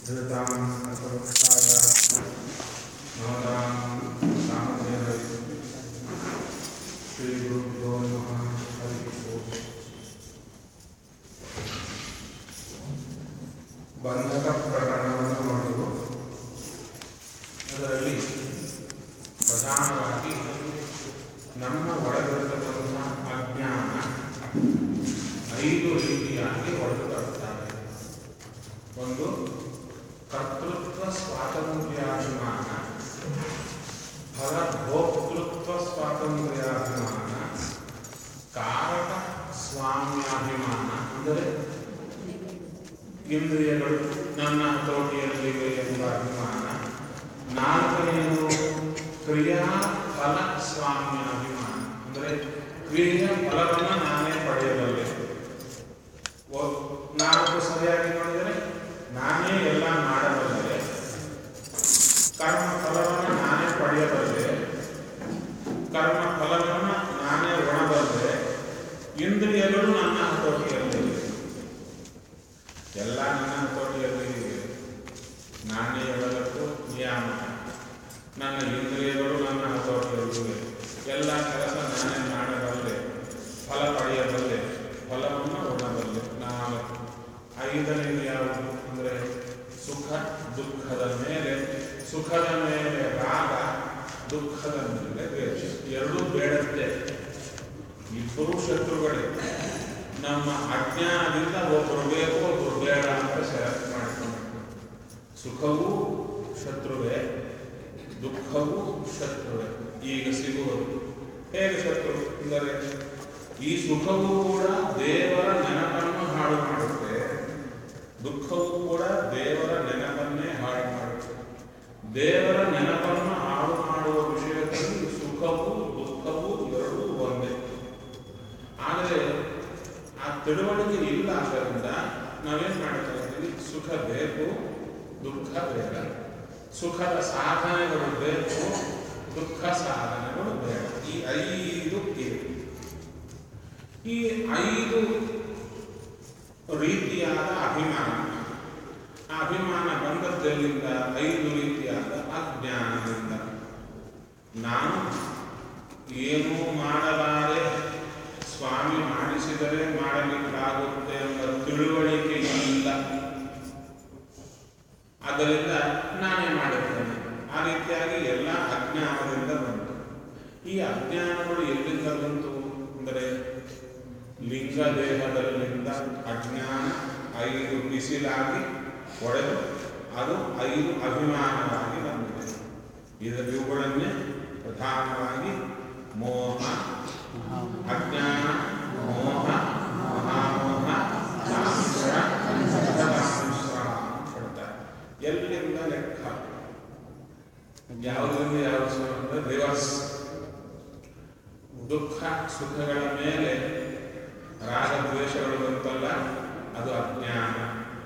ಧೃತಾಂ ಅಸವಕ್ಷಾಯ ನಮತಾಂ ಸಾಮಧೇನೈ ಶ್ರೀ ಗುರುಭ್ಯೋ ನಮಃ ಹರಿ ಓಂ. ಬಂಧಕ ಪ್ರಕರಣವನ್ನು ನೋಡುವುದು. ಅದರಲ್ಲಿ ಪ್ರಧಾನವಾಗಿ ನಮ್ಮ ಒಳಗಿರತಕ್ಕಂಥ ಅಜ್ಞಾನ 5 ರೀತಿಯಾಗಿ ಒಳಗೆ ಬರುತ್ತಾರೆ. ಒಂದು ಕರ್ತೃತ್ವ ಸ್ವಾತಂತ್ರ್ಯಾಭಿಮಾನ, ಫಲಭೋಕ್ತೃತ್ವ ಸ್ವಾತಂತ್ರ್ಯಾಭಿಮಾನ, ಕಾರಕ ಸ್ವಾಮ್ಯಾಭಿಮಾನ, ಅಂದರೆ ಇಂದ್ರಿಯಗಳು ನನ್ನ ಹತೋಟಿಯಲ್ಲಿವೆ ಎಂಬ ಅಭಿಮಾನ. 4ನೇದು ಕ್ರಿಯಾ ಫಲ ಸ್ವಾಮ್ಯಾಭಿಮಾನ, ಅಂದರೆ ಕ್ರಿಯೆಯ ಫಲವನ್ನು ನಾನೇ ಪಡೆಯಬಲ್ಲೆ. 4 ಸರಿಯಾಗಿ ಮಾಡಿದರೆ ನಾನೇ ಎಲ್ಲ ಮಾಡಬಲ್ಲೆ, ಕರ್ಮ ಫಲವನ್ನು ನಾನೇ ಪಡೆಯಬಲ್ಲೆ, ಕರ್ಮ ಫಲವನ್ನು ನಾನೇ ಉಣಬಲ್ಲೆ, ಇಂದ್ರಿಯಗಳು ನನ್ನ ಹತೋಟಿಯಲ್ಲಿವೆ. ಎಲ್ಲ ನನ್ನ ಹತೋಟಿಯಲ್ಲಿವೆ. ನಾನೇ ಹೇಳಬೇಕು ನಿಯಾಮಕ. ನನ್ನ ಇಂದ್ರಿಯಗಳು ನನ್ನ ಹತೋಟಿಯಲ್ಲಿವೆ. ಎಲ್ಲ ಕೆಲಸ ನಾನೇ ಮಾಡಬಲ್ಲೆ, ಫಲ ಪಡೆಯಬಲ್ಲೆ, ಫಲವನ್ನು ಉಣಬಲ್ಲೆ. 5ನೇದು ಯಾವುದು ಅಂದರೆ ಸುಖ ದುಃಖದ ಮೇಲೆ, ಸುಖದ ಮೇಲೆ ರಾಗ, ದುಃಖದ ಮೇಲೆ ದ್ವೇಷ. ಎರಡೂ ಬೇಡತ್ತೆ. ಇಬ್ಬರೂ ಶತ್ರುಗಳೇ. ನಮ್ಮ ಅಜ್ಞಾನದಿಂದ ಒಬ್ಬರು ಬೇಕು ಒಬ್ಬರು ಬೇಡ ಅಂತ ಸೆಲೆಕ್ಟ್ ಮಾಡಿಕೊಂಡು, ಸುಖವೂ ಶತ್ರುವೇ, ದುಃಖವೂ ಶತ್ರುವೇ. ಈಗ ಸಿಗುವುದು ಹೇಗೆ ಶತ್ರು ಅಂದರೆ, ಈ ಸುಖವೂ ಕೂಡ ದೇವರ ನೆನಪನ್ನು ಹಾಳು ಮಾಡುತ್ತೆ, ದುಃಖವೂ ಕೂಡ ದೇವರ ನೆನಪನ್ನೇ ಹಾಳು ಮಾಡುತ್ತೆ. ದೇವರ ನೆನಪನ್ನು ಹಾಳು ಮಾಡುವ ವಿಷಯದಲ್ಲಿ ಸುಖವೂ ದುಃಖವೂ ಎರಡೂ ಒಂದೇ. ಆದರೆ ಆ ತಿಳುವಳಿಕೆ ಇಲ್ಲ. ಆದ್ದರಿಂದ ನಾವೇನು ಮಾಡ್ತಾ ಇದ್ದೀವಿ, ಸುಖ ಬೇಕು, ದುಃಖ ಬೇಡ. ಸುಖದ ಸಾಧನೆಗಳು ಬೇಕು, ದುಃಖ ಸಾಧನೆಗಳು ಬೇಡ. ಈ 5 ಇವೆ. ಈ 5 ರೀತಿಯಾದ ಅಭಿಮಾನ. ಆ ಅಭಿಮಾನ ಬಂದದ್ದೆಲ್ಲಿಂದ? 5 ರೀತಿಯಾದ ಅಜ್ಞಾನದಿಂದ. ನಾನು ಏನೂ ಮಾಡಲಾರೆ, ಸ್ವಾಮಿ ಮಾಡಿಸಿದರೆ ಮಾಡಲಿಕ್ಕಾಗುತ್ತೆ ಎಂಬ ತಿಳುವಳಿಕೆ ಇಲ್ಲ. ಆದ್ದರಿಂದ ನಾನೇ ಮಾಡುತ್ತೇನೆ. ಆ ರೀತಿಯಾಗಿ ಎಲ್ಲ ಅಜ್ಞಾನದಿಂದ ಬಂತು. ಈ ಅಜ್ಞಾನಗಳು ಎಲ್ಲಿಂದ ಬಂತು ಅಂದರೆ, ಲಿಂಗ ದೇಹದಲ್ಲಿಂದ ಅಜ್ಞಾನ 5 ಬಿಸಿಲಾಗಿ ಒಡೆದು ಅದು 5 ಅಭಿಮಾನವಾಗಿ ಬಂದಿದೆ. ಇವುಗಳನ್ನೇ ಪ್ರಧಾನವಾಗಿ ಮೋಹ, ಅಜ್ಞಾನ, ಮೋಹ, ಮಹಾಮೋಹ, ತಾಮಸ, ಪಡ್ತಾರೆ. ಎಲ್ಲಿಂದ ಲೆಕ್ಕ? ಯಾವುದರಿಂದ ಯಾವ ಅಂದರೆ ರಿವರ್ಸ್. ದುಃಖ ಸುಖಗಳ ಮೇಲೆ ರಾಗದ್ವೇಷಗಳು ಬಂತಲ್ಲ, ಅದು ಅಜ್ಞಾನ.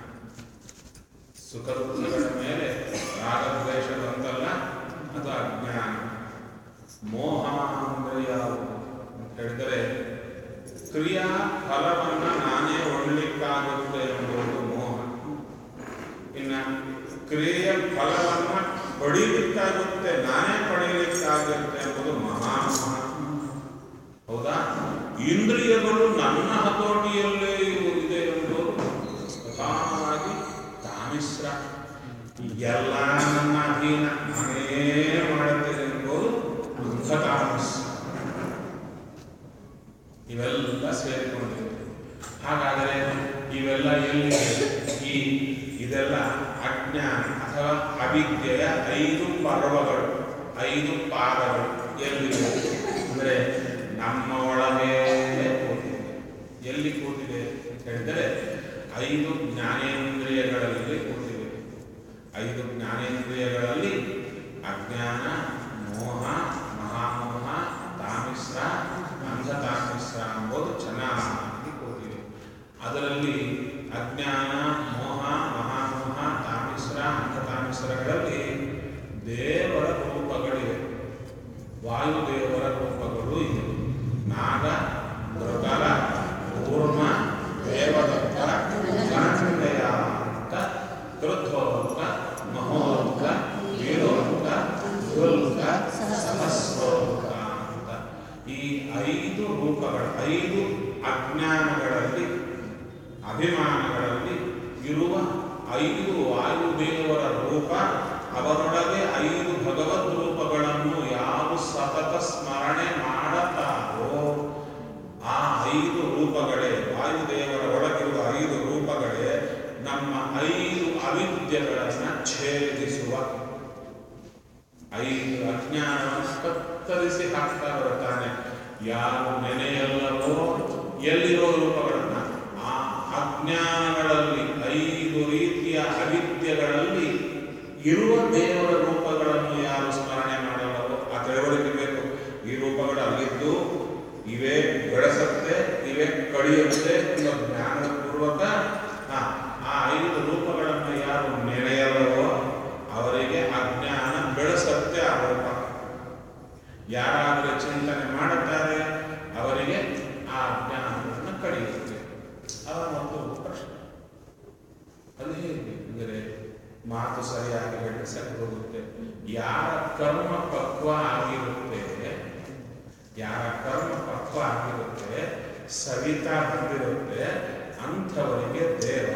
ಸುಖ ದುಃಖಗಳ ಮೇಲೆ ರಾಗದ್ವೇಷ ಬಂತಲ್ಲ, ಅದು ಅಜ್ಞಾನ. ಮೋಹ ಅಂದರೆ ಯಾವುದು ಅಂತ ಹೇಳಿದರೆ, ಕ್ರಿಯಾ ಫಲವನ್ನು ನಾನೇ ಒಳ್ಳಿಕ್ಕಾಗುತ್ತೆ ಎಂಬುದು ಮೋಹ. ಇನ್ನು ಕ್ರಿಯೆಯ ಫಲವನ್ನು ಪಡೀಲಿಕ್ಕಾಗುತ್ತೆ, ನಾನೇ ಪಡೆಯಲಿಕ್ಕಾಗುತ್ತೆ ಎಂಬುದು ಮಹಾಮೋಹ. ಹೌದಾ? ಇಂದ್ರಿಯಗಳು ನನ್ನ ಹತೋಟಿಯಲ್ಲೇ ಇದೆ ಎಂಬುದು ಪ್ರಧಾನವಾಗಿ ತಾಮಿಸ್ರ. ಎಲ್ಲ ನನ್ನ ಅಧೀನ, ನಾನೇ ಮಾಡುತ್ತೇನೆ ಎಂಬುದು ವೃದ್ಧ ತಾಮಸ್. ಇವೆಲ್ಲ ಸೇರಿಕೊಂಡಿವೆ. ಹಾಗಾದರೆ ಇವೆಲ್ಲ ಎಲ್ಲಿದೆ? ಇದೆಲ್ಲ ಅಜ್ಞಾನ ಅಥವಾ ಅವಿದ್ಯೆಯ 5 ಪರ್ವಗಳು, 5 ಪಾದಗಳು ಎಲ್ಲಿವೆ ಅಂದರೆ ನಮ್ಮ ಒಳಗೆ ಕೂತಿದೆ. ಎಲ್ಲಿ ಕೂತಿದೆ ಅಂತ ಹೇಳಿದರೆ 5 ಜ್ಞಾನೇಂದ್ರಿಯಗಳಲ್ಲಿ ಕೂತಿದೆ. 5 ಜ್ಞಾನೇಂದ್ರಿಯಗಳಲ್ಲಿ ಅಜ್ಞಾನ, ಮೋಹ, ಮಹಾಮೋಹ, ತಾಮಿಸ್ರ, ಅಂಧತಾಮಿಸ್ರ ಎಂಬುದು ಚೆನ್ನಾಗಿ ಕೂತಿವೆ. ಅದರಲ್ಲಿ ಅಜ್ಞಾನ, ಮೋಹ, ಮಹಾಮೋಹ, ತಾಮಿಸ್ರ, ಅಂಧತಾಮಿಸ್ರಗಳಲ್ಲಿ ದೇವರ ರೂಪಗಳಿವೆ. ವಾಯುದೇವರ ರೂಪಗಳು ಇವೆ. ನಾಗ, ಮೃಗಲ, ಕೂರ್ಮ, ದೇವದತ್ತ, ಗಣಂಡೆಯ ಅಂತ ಕೃದ್ಧೋತ್ತ ರೂಪಗಳು, 5 ಅಜ್ಞಾನಗಳಲ್ಲಿ ಅಭಿಮಾನಗಳಲ್ಲಿ ಇರುವ 5 ವಾಯುದೇವರ ರೂಪ, ಅವರೊಳಗೆ 5 ಭಗವದ್ ರೂಪಗಳನ್ನು ಯಾರು ಸತತ ಸ್ಮರಣೆ ಮಾಡುತ್ತಾರೋ ಆ 5 ರೂಪಗಳೇ, ವಾಯುದೇವರ ಒಳಗಿರುವ 5 ರೂಪಗಳೇ ನಮ್ಮ 5 ಅವಿದ್ಯೆಗಳನ್ನು ಛೇದಿಸುವ, 5 ಅಜ್ಞಾನವನ್ನು ಕತ್ತರಿಸಿ ಹಾಕ್ತಾ ಬರುತ್ತಾನೆ. ಯಾರು ನೆನೆಯಲ್ಲವೋ ಎಲ್ಲಿರೋ ರೂಪಗಳನ್ನ, ಆ ಅಜ್ಞಾನಗಳಲ್ಲಿ 5 ರೀತಿಯ ಅವಿದ್ಯೆಗಳಲ್ಲಿ ಇರುವ ದೇವರ ರೂಪಗಳನ್ನು ಯಾರು ಸ್ಮರಣೆ ಮಾಡಲ್ಲವೋ ಆ ತಿಳುವಳಿಕೆ ಬೇಕು. ಈ ರೂಪಗಳು ಅಲ್ಲಿದ್ದು ಇವೇ ಬೆಳೆಸುತ್ತೆ, ಇವೇ ಕಡಿಯುತ್ತೆ ಎಂಬ ಜ್ಞಾನಪೂರ್ವಕ ಆ 5 ರೂಪಗಳನ್ನು ಯಾರು ನೆನೆಯಲ್ಲವೋ ಅವರಿಗೆ ಅಜ್ಞಾನ ಬೆಳೆಸುತ್ತೆ ಆ ರೂಪ. ಯಾರಾದರೂ ಚಿಂತನೆ ಮಾಡುತ್ತಾರೆ ಅವರಿಗೆ ಆ ಅಜ್ಞಾನವನ್ನು ಕಡಿಯುತ್ತೆ. ಅವರ ಒಂದು ಪ್ರಶ್ನೆ ಅದು ಹೇಗೆ ಅಂದರೆ ಮಾತು ಸರಿಯಾಗಿ ಹೇಳಿ ಸರಿ ಹೋಗುತ್ತೆ. ಯಾರ ಕರ್ಮ ಪಕ್ವ ಆಗಿರುತ್ತೆ, ಯಾರ ಕರ್ಮ ಪಕ್ವ ಆಗಿರುತ್ತೆ, ಸವಿತಾ ಬಂದಿರುತ್ತೆ, ಅಂಥವರಿಗೆ ದೇವ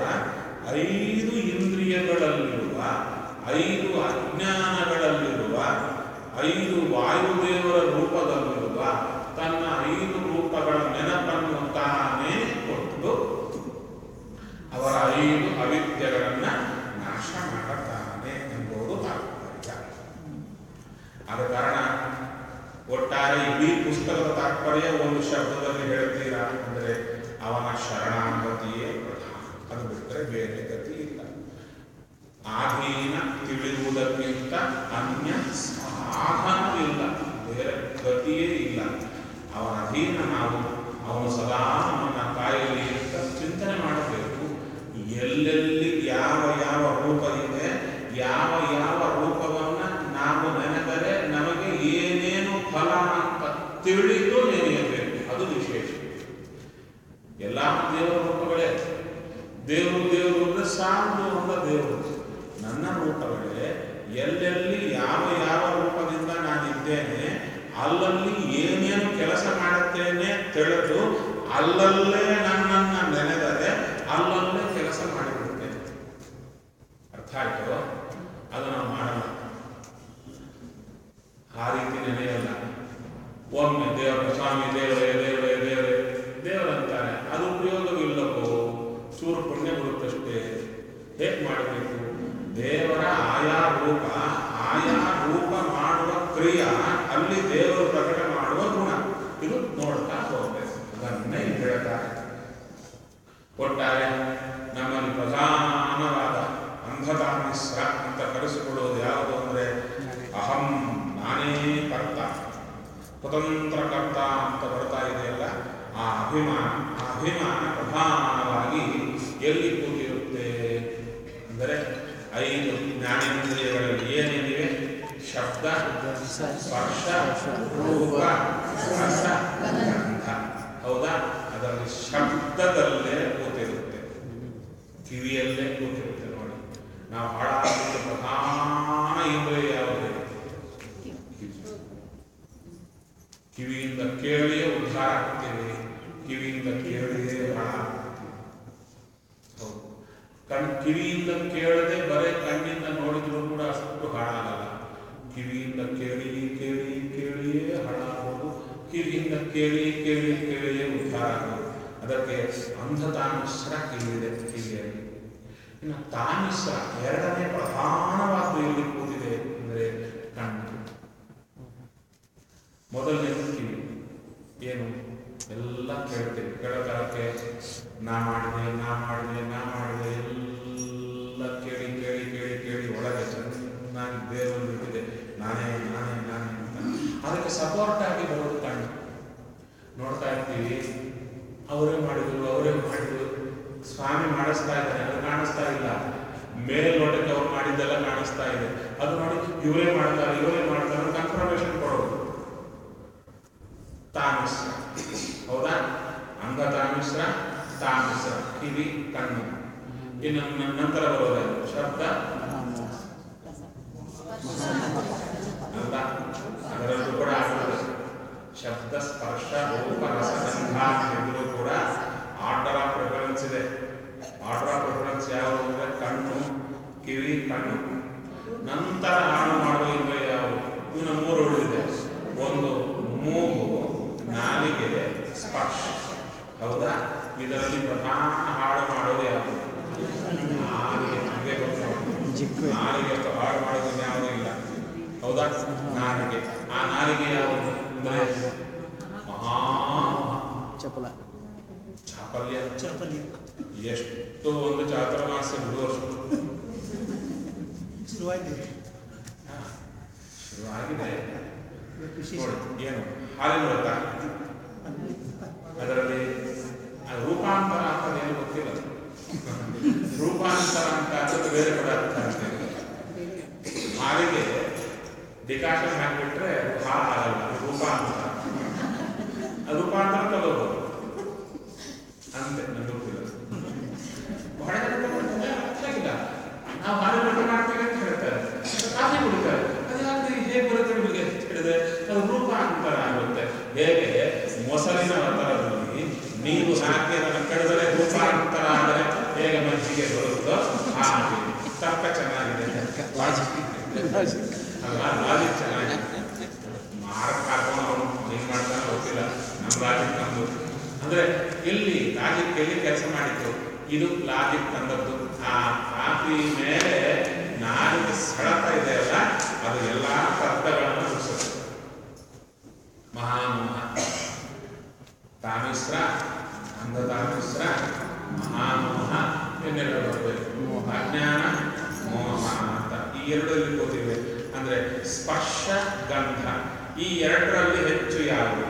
5 ಇಂದ್ರಿಯಗಳಲ್ಲಿರುವ, 5 ಅಜ್ಞಾನಗಳಲ್ಲಿರುವ, 5 ವಾಯುದೇವರ ರೂಪದಲ್ಲಿರುವ ತನ್ನ 5 ರೂಪಗಳ ನೆನಪನ್ನು ತಾನೇ ಕೊಟ್ಟು ಅವರ 5 ಅವಿದ್ಯೆಗಳನ್ನು ನಾಶ ಮಾಡುತ್ತಾನೆ ಎಂಬುದು ತಾತ್ಪರ್ಯ. ಆದ ಕಾರಣ ಒಟ್ಟಾರೆ ಇಡೀ ಪುಸ್ತಕದ ತಾತ್ಪರ್ಯ ಒಂದು ಶಬ್ದದಲ್ಲಿ ಹೇಳ್ತೀರಾ ಅಂದರೆ ಅವನ ಶರಣಾಗತಿಯೇ ಪ್ರಧಾನ. ಅದು ಬಿಟ್ಟರೆ ಬೇರೆ ಗತಿ ಇಲ್ಲ. ಆಧೀನ ತಿಳಿಯುವುದಕ್ಕಿಂತ ಅನ್ಯ ಸಾಧನವಿಲ್ಲ, ಬೇರೆ ಗತಿಯೇ ಇಲ್ಲ. ಅವನ ಅಧೀನ ನಾವು, ಅವನು ಸದಾ ನಮ್ಮನ್ನ ಕಾಯಲಿ ಅಂತ ಚಿಂತನೆ ಮಾಡಬೇಕು. ಎಲ್ಲೆಲ್ಲಿ ಯಾವ ಯಾವ ರೂಪ ಇದೆ, ಯಾವ ಯಾವ ರೂಪವನ್ನು ನಾವು ನೆನೆದರೆ ನಮಗೆ ಏನೇನು ಫಲ ಅಂತ ತಿಳಿದು ನೆನೆಯಬೇಕು. ಅದು ವಿಶೇಷ. ಎಲ್ಲ ದೇವರ ರೂಪಗಳೇ. ದೇವರು ದೇವರು ಅಂದರೆ ಸಾಂದು ಅಂದ ದೇವರು. ನನ್ನ ರೂಪಗಳೇ ಎಲ್ಲೆಲ್ಲಿ ಯಾವ ಯಾವ ರೂಪದಿಂದ ನಾನಿದ್ದೇನೆ, ಅಲ್ಲಲ್ಲಿ ಏನೇನು ಕೆಲಸ ಮಾಡುತ್ತೇನೆ ತಿಳಿದು ಅಲ್ಲಲ್ಲೇ ನನ್ನನ್ನು ನೆನೆದರೆ ಅಲ್ಲಲ್ಲೇ ಕೆಲಸ ಮಾಡಿಬಿಡುತ್ತೇನೆ. ಅರ್ಥ ಆಯ್ತು? ಅದು ನಾವು ಮಾಡಲ್ಲ, ಆ ರೀತಿ ನೆನೆಯಲ್ಲ. ಒಮ್ಮೆ ದೇವರ ಸ್ವಾಮಿ ದೇವರೇ ದೇವರೇ ದೇವರೇ ದೇವರಂತಾರೆ, ಅದು ಉಪಯೋಗವಿಲ್ಲವೋ, ಚೂರು ಪುಣ್ಯ ಬರುತ್ತಷ್ಟೇ. ಹೇಗೆ ಮಾಡಬೇಕು? ದೇವರ ಆಯಾ ರೂಪ ಮಾಡುವ ಕ್ರಿಯಾ, ಅಲ್ಲಿ ದೇವರು ಪ್ರಕಟ ಮಾಡುವ ಗುಣ, ಇದು ನೋಡ್ತಾ ಹೋಗ್ಬೇಕು. ಅದನ್ನೇ ಹೇಳ್ತಾರೆ. ಒಟ್ಟಾರೆ ನಮ್ಮಲ್ಲಿ ಪ್ರಧಾನವಾದ ಅಂಧಕಾಮಿಸ್ರ ಅಂತ ಕರೆಸಿಕೊಳ್ಳುವುದು ಯಾವುದು ಅಂದರೆ ಅಹಂ, ನಾನೇ ಕರ್ತ, ಸ್ವತಂತ್ರ ಕರ್ತ ಅಂತ ಬರ್ತಾ ಇದೆಯಲ್ಲ, ಆ ಅಭಿಮಾನ ಪ್ರಧಾನವಾಗಿ ಎಲ್ಲಿ ಕೂತಿರುತ್ತೆ ಅಂದರೆ 5 ಜ್ಞಾನೇಂದ್ರಿಯಗಳಲ್ಲಿ ಏನೇನಿವೆ? ಶಬ್ದ, ಸ್ಪರ್ಶ, ರೂಪ, ರಸ, ಗಂಧ. ಹೌದಾ? ಅದರಲ್ಲಿ ಶಬ್ದದಲ್ಲೇ ಕೂತಿರುತ್ತೆ, ಕಿವಿಯಲ್ಲೇ ಕೂತಿರುತ್ತೆ. ನೋಡಿ, ನಾವು ಹಾಳಾಗುವ ಪ್ರಧಾನ ಇಂದ್ರಿಯ ಯಾವುದು? ಕಿವಿಯಿಂದ ಕೇಳಿಯೇ ಉದ್ಧಾರ ಆಗ್ತೇವೆ, ಕಿವಿಯಿಂದ ಕೇಳಿಯೇ ಹಾಳಾಗ್ತೀವಿ. ಹೌದು, ಕಿವಿಯಿಂದ ಕೇಳದೆ ಬರೇ ಕಣ್ಣಿಂದ ನೋಡಿದ್ರು ಕೂಡ ಅಷ್ಟು ಹಾಳಾಗಲ್ಲ. ಕಿವಿಯಿಂದ ಕೇಳಿ ಕೇಳಿ ಕೇಳಿಯೇ ಹಾಳಾಗೋದು, ಕಿವಿಯಿಂದ ಕೇಳಿ ಕೇಳಿ ಕೇಳಿಯೇ ಉದ್ಧಾರ ಆಗೋದು. ಅದಕ್ಕೆ ಅಂಧತಾಮಿಸ್ರ ಕಿವಿಯಿದೆ ಕಿವಿಯಲ್ಲಿ. ಇನ್ನು ತಾಮಿಸ್ರ ಎರಡನೇ ಪ್ರಧಾನವಾದ ಎಲ್ಲಿ ಕೂತಿದೆ ಅಂದರೆ ಕಣ್ಣು. ಮೊದಲನೇದು ಕಿವಿ. ಏನು? ಎಲ್ಲ ಕೇಳ್ತೇವೆ. ಕೇಳೋಕಾಲಕ್ಕೆ ನಾ ಮಾಡಿದೆ ಎಲ್ಲ ಕೇಳಿ ಕೇಳಿ ಕೇಳಿ ಕೇಳಿ ಒಳಗೆ ಚೆನ್ನಾಗಿ ಬೇರೊಂದು ಬಿಟ್ಟಿದೆ, ನಾನೇ ಅಂತ. ಅದಕ್ಕೆ ಸಪೋರ್ಟ್ ಆಗಿ ಬರೋದು ಕಣ್ಣು. ನೋಡ್ತಾ ಇರ್ತೀವಿ, ಅವರೇ ಮಾಡಿದ್ರು, ಸ್ವಾಮಿ ಮಾಡಿಸ್ತಾ ಇದ್ದಾರೆ, ಅದು ಕಾಣಿಸ್ತಾ ಇಲ್ಲ. ಮೇಲ್ನೋಟಕ್ಕೆ ಅವ್ರು ಮಾಡಿದ್ದೆಲ್ಲ ಕಾಣಿಸ್ತಾ ಇದೆ. ಅದು ನೋಡಿ ಇವರೇ ಮಾಡ್ತಾರೆ ಕನ್ಫರ್ಮೇಶನ್ ಕೊಡೋದು ತಾಮಿಸ್ರ. ಹೌದಾ? ಅಂಗ ತಾಮಿಸ್ರ, ತಾಮಿಸ್ರ ಕಿವಿ, ಕಣ್ಣು. ಇನ್ನು ನಂತರ ಬರೋದು ಶಬ್ದ ಅಲ್ಲ, ಅದರಲ್ಲೂ ಕೂಡ ಆಗ್ತದೆ. ಶಬ್ದ, ಸ್ಪರ್ಶ, ರೂಪ, ರಸ, ಗಂಧ ಕಣ್ಣು. ನಂತರ ಹಾಳು ಮಾಡುವ ಇಂದ್ರಿಯ ಯಾವುದು? ಇನ್ನು ಮೂರು ಉಳಿದಿದೆ. ಒಂದು ಮೂಗು, ನಾಲಿಗೆ, ಸ್ಪರ್ಶ. ಹೌದಾ? ಇದರಲ್ಲಿ ಪ್ರಧಾನ ಹಾಳು ಮಾಡೋದು ಯಾವುದು? ನಾಲಿಗೆ. ನಮಗೆ ಗೊತ್ತು, ನಾಲಿಗೆ ಹಾಳು ಮಾಡೋದು ಯಾವುದೂ ಇಲ್ಲ. ಹೌದಾ? ನಾಲಿಗೆ. ಆ ನಾಲಿಗೆ ಯಾವುದು ಅಂದರೆ ಮಹಾ ಚಪಲ ಚಾಪಲ್ಯ. ಚಾಪಲ್ಯ ಎಷ್ಟು ಒಂದು ಚಾತುರ್ಮಾಸ್ಯ ಬಿಡುವಷ್ಟು ಶುರುವಾಗಿದೆ. ಶುರುವಾಗಿದೆ. ನೋಡಿ ಏನು ಹಾಲಿನ ವ್ರತ, ಅದರಲ್ಲಿ ರೂಪಾಂತರ ಅಂತ ಏನು ಗೊತ್ತಿಲ್ಲ. ರೂಪಾಂತರ ಅಂತ ಅದಕ್ಕೆ ಬೇರೆ ಪದಾರ್ಥ ಅಂತೇಳಿ ಹಾಲಿಗೆ ಡಿಕಾಷನ್ ಹಾಕಿಬಿಟ್ರೆ ಹಾಲು ಆಗಲ್ಲ. ರೂಪಾಂತರ, ಅದು ರೂಪಾಂತರ ತಗೋಬಹುದು ಅಂತೆ. ನನಗೆ ಗೊತ್ತಿಲ್ಲ. ಬಹಳ ಜನ ಅರ್ಥಾಗಿಲ್ಲ. ನಾವು ಹಾಲಿನ ವ್ರತ ಮಾಡ್ತೀವಿ ಅಂತ ಹೇಳ್ತಾರೆ, ಕಾಫಿ ಕುಡಿತಾರೆ. ಅದಾದ್ರೆ ಹೇಗೆ ಬರುತ್ತೆ ನಿಮಗೆ ಹೇಳಿದ್ರೆ ಅದು ರೂಪಾಂತರ ಆಗುತ್ತೆ. ಹೇಗೆ ಮೊಸರಿನ ಒತ್ತಡದಲ್ಲಿ ನೀರು ಹಾಕಿ ಅದನ್ನು ಕಡಿದರೆ ರೂಪಾಂತರ ಆದರೆ ಹೇಗೆ ಮಜ್ಜಿಗೆ ಬರುತ್ತೋ ಹಾಗೆ ತರ್ಕ ಚೆನ್ನಾಗಿದೆ ಅಲ್ವಾ? ಲಾಜಿಕ್ ಚೆನ್ನಾಗಿದೆ. ಮಾರ್ಕ್ ಹಾಕೊಂಡು ಅವನು ಹಿಂಗೆ ಮಾಡ್ತಾನೆ ಗೊತ್ತಿಲ್ಲ. ನಮ್ಮ ಲಾಜಿಕ್ ತಂದು ಅಂದರೆ ಎಲ್ಲಿ ಲಾಜಿಕ್ ಎಲ್ಲಿ ಕೆಲಸ ಮಾಡಿತ್ತು? ಇದು ಲಾಜಿಕ್ ತಂದದ್ದು. ಆ ಕಾಫಿ ಮೇಲೆ ನಾಲಿಗೆ ಸೆಳೆತ ಇದೆಯಲ್ಲ, ಅದು ಎಲ್ಲ ತರ್ಕಗಳನ್ನು ಮುಗಿಸುತ್ತೆ. ಮಹಾಮೋಹ, ತಾಮಿಸ್ರ, ಅಂಧತಾಮಿಸ್ರ, ಮಹಾಮೋಹ ಎನ್ನೆರಡು ಬರಬೇಕು. ಅಜ್ಞಾನ, ಮೋಹ ಅಂತ ಈ ಎರಡರಲ್ಲಿ ಕೂತಿವೆ. ಅಂದರೆ ಸ್ಪರ್ಶ, ಗಂಧ, ಈ ಎರಡರಲ್ಲಿ ಹೆಚ್ಚು ಯಾವುದು?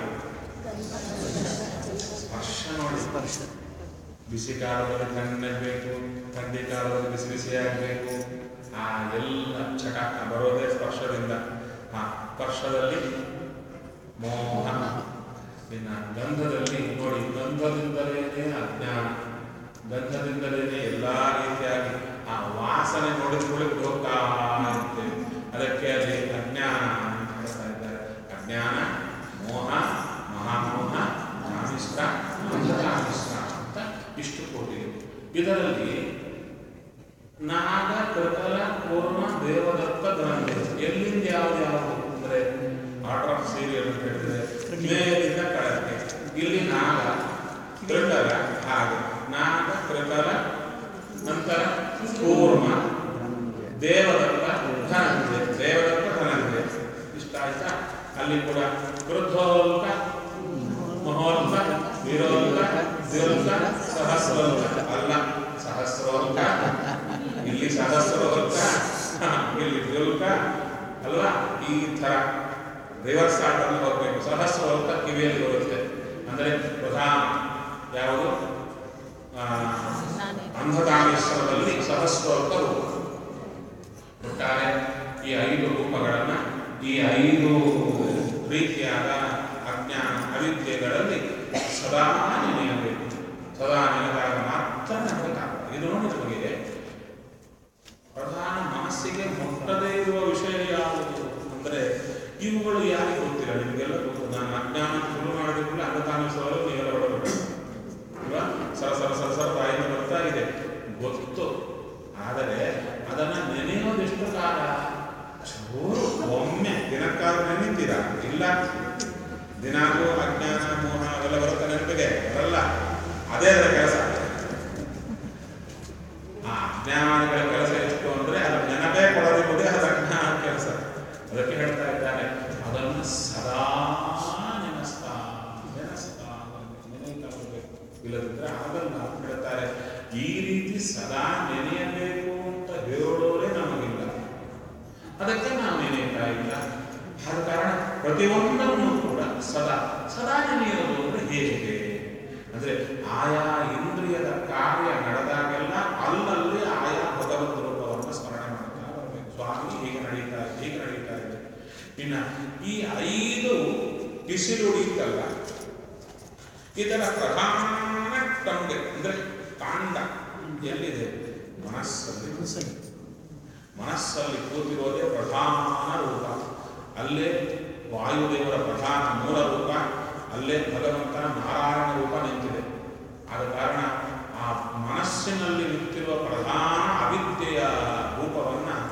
ಸ್ಪರ್ಶ. ನೋಡಿ, ಸ್ಪರ್ಶ. ಬಿಸಿ ಕಾಲದಲ್ಲಿ ತಣ್ಣಬೇಕು, ಥಂಡಿ ಕಾಲದಲ್ಲಿ ಬಿಸಿ ಬಿಸಿಯಾಗಬೇಕು. ಆ ಎಲ್ಲ ಚಟಾಕ ಬರೋದೇ ಸ್ಪರ್ಶದಿಂದ. ಸ್ಪರ್ಶದಲ್ಲಿ ಮೋಹ. ಇನ್ನು ಗಂಧದಲ್ಲಿ ನೋಡಿ, ಗಂಧದಿಂದಲೇ ಅಜ್ಞಾನ, ಗಂಧದಿಂದಲೇ ಎಲ್ಲ ರೀತಿಯಾಗಿ ಆ ವಾಸನೆ ನೋಡಿಕೊಳ್ಳಿ ಹೋಗ್ತಾ ಇರ್ತೇವೆ. ಅದಕ್ಕೆ ಅಲ್ಲಿ ಅಜ್ಞಾನ ಅಂತ ಹೇಳ್ತಾ ಇದ್ದಾರೆ. ಅಜ್ಞಾನ, ಮೋಹ, ಮಹಾಮೋಹ, ಕಾಮಿಷ್ಠ, ಅಂಧಕಾಮಿಷ್ಠ ಅಂತ ಇಷ್ಟು ಕೊಟ್ಟಿದೆ. ಇದರಲ್ಲಿ ನಾಗ, ಕೃಕಲ, ಕೂರ್ಮ, ದೇವದತ್ತ, ಧನಂಜಯ ಎಲ್ಲಿಂದ ಯಾವುದು ಅಂದರೆ ಆರ್ಡರ್ ಆಫ್ ಸೀರಿಯಲ್ ಅಂತ ಹೇಳಿದ್ರೆ ಮೇಲಿಂದ ಕೆಳಕ್ಕೆ. ಇಲ್ಲಿ ನಾಗ, ಕೃಕಲ, ಹಾಗೆ ನಾಗ, ಕೃಕಲ, ನಂತರ ಕೂರ್ಮ, ದೇವದತ್ತ, ಧನಂಜಯ. ದೇವದತ್ತ, ಧನಂಜಯ ಇಷ್ಟ ಆಯ್ತಾ? ಅಲ್ಲಿ ಕೂಡ ವೃದ್ಧೋಲ್ಕ, ಮಹೋಲ್ಕ, ವಿರೋಲ್ಕ, ದ್ವಿರೋಲ್ಕ, ಸಹಸ್ರೋಲ್ಕ. ಅಲ್ಲ, ಸಹಸ್ರೋಲ್ಕ. ಇಲ್ಲಿ ಸಹಸ್ರೋಲ್ಕ, ಇಲ್ಲಿ ದ್ವಿರೋಲ್ಕ ಅಲ್ವಾ? ಈ ಥರ ರಿವರ್ಸ್ ಆರ್ಡರ್ಲಿ ಹೋಗಬೇಕು. ಸಹಸ್ರೋಲ್ಕ ಕಿವಿಯಲ್ಲಿ ಬರುತ್ತೆ. ಅಂದರೆ ಪ್ರಧಾನ ಯಾವುದು? ಅಂಧಕಾಮೇಶ್ವರದಲ್ಲಿ ಸಹಸ್ರೋಲ್ಕ ರೂಪ. ಒಟ್ಟಾರೆ ಈ 5 ರೂಪಗಳನ್ನು, ಈ 5 ರೀತಿಯಾದ ಅಜ್ಞಾನ ಅವಿದ್ಯೆಗಳಲ್ಲಿ ಸದಾ ನೆನೆಯಬೇಕು. ಸದಾ ನೆನೆದಾಗ ಮಾತ್ರ ನಮಗಾಗ್ತದೆ. ಇದು ನೋಡಿ, ನಮಗೆ ಪ್ರಧಾನ ಮನಸ್ಸಿಗೆ ಮುಟ್ಟದೇ ಇರುವ ವಿಷಯ ಯಾವುದು ಅಂದರೆ ಇವುಗಳು ಯಾರಿಗೆ ಗೊತ್ತಿಲ್ಲ? ನಿಮಗೆಲ್ಲ ಗೊತ್ತು. ನಾನು ಅಜ್ಞಾನ ಶುರು ಮಾಡಿದ ಅಂಧಕಾಮೇಶ್ವರರು ನೀವೆಲ್ಲ ಹೊರಡಬೇಕು ಅಲ್ವಾ? ಸರಸರ ಬಾಯಿಂದ ಬರ್ತಾ ಇದೆ ಗೊತ್ತು. ಆದರೆ ಅದನ್ನು ನೆನೆಯೋದೆಷ್ಟು ಕಾಲ? ಒಮ್ಮೆ ದಿನಕ್ಕಾದ್ರೂ ನೆನೀತೀರಾ? ಇಲ್ಲ. ದಿನಾಗೂ ಅಜ್ಞಾನ, ಮೋಹ ಅವೆಲ್ಲ ಬರುತ್ತೆ ನೆನಪಿಗೆ ಬರಲ್ಲ. ಅದೇ ಅದರ ಕೆಲಸ. ಆ ಅಜ್ಞಾನಗಳ ಕೆಲಸ ಎಷ್ಟು ಅಂದರೆ ಅದು ನೆನಪೇ ಕೊಡದಿರುವುದೇ ಅದು ಅಜ್ಞಾನ ಕೆಲಸ. ಅದಕ್ಕೆ ಹೇಳ್ತಾ ಇದ್ದಾರೆ, ಅದನ್ನು ಸದಾ ನೆನೆಸ್ತಾ ನೆನೆಯಬೇಕು. ಇಲ್ಲದಿದ್ದರೆ ಆಗಲ್ಲ ಅಂತ ಹೇಳ್ತಾರೆ. ಈ ರೀತಿ ಸದಾ ನೆನೆಯಬೇಕು ಅಂತ ಹೇಳೋರೇ ನಮಗಿಲ್ಲ. ಅದಕ್ಕೆ ನಾವು ನೆನೆಯುತ್ತಾ ಇಲ್ಲ. ಆದ ಕಾರಣ ಪ್ರತಿಯೊಂದನ್ನು ಕೂಡ ಸದಾ ನೆನೆಯೋದು ಅಂದರೆ ಹೇಗೆ ಅಂದರೆ ಆಯಾ ಇಂದ್ರಿಯದ ಕಾರ್ಯ ನಡೆದಾಗೆಲ್ಲ ಅಲ್ಲಲ್ಲಿ ಆಯಾ ಭಗವದ್ ರೂಪವನ್ನು ಸ್ಮರಣೆ ಮಾಡ್ತಾ ಬರಬೇಕು. ಸ್ವಾಮಿ ಹೀಗೆ ನಡೀತಾ ಇದೆ. ಇನ್ನು ಈ 5 ಬಿಸಿಲುಡಿತಲ್ಲ, ಇದರ ಪ್ರಧಾನ ಟಂಗೆ ಅಂದರೆ ಕಾಂಡ ಎಲ್ಲಿದೆ? ಮನಸ್ಸಲ್ಲಿ ಕೂತಿರೋದೇ ಪ್ರಧಾನ ರೂಪ. ಅಲ್ಲೇ ವಾಯುದೇವರ ಪ್ರಧಾನ ಮೂಲ ರೂಪ, ಅಲ್ಲೇ ಭಗವಂತನ ನಾರಾಯಣ ರೂಪ ನಿಂತಿದೆ. ಆದ ಕಾರಣ ಆ ಮನಸ್ಸಿನಲ್ಲಿ ನಿಂತಿರುವ ಪ್ರಧಾನ ಅವಿದ್ಯೆಯ ರೂಪವನ್ನು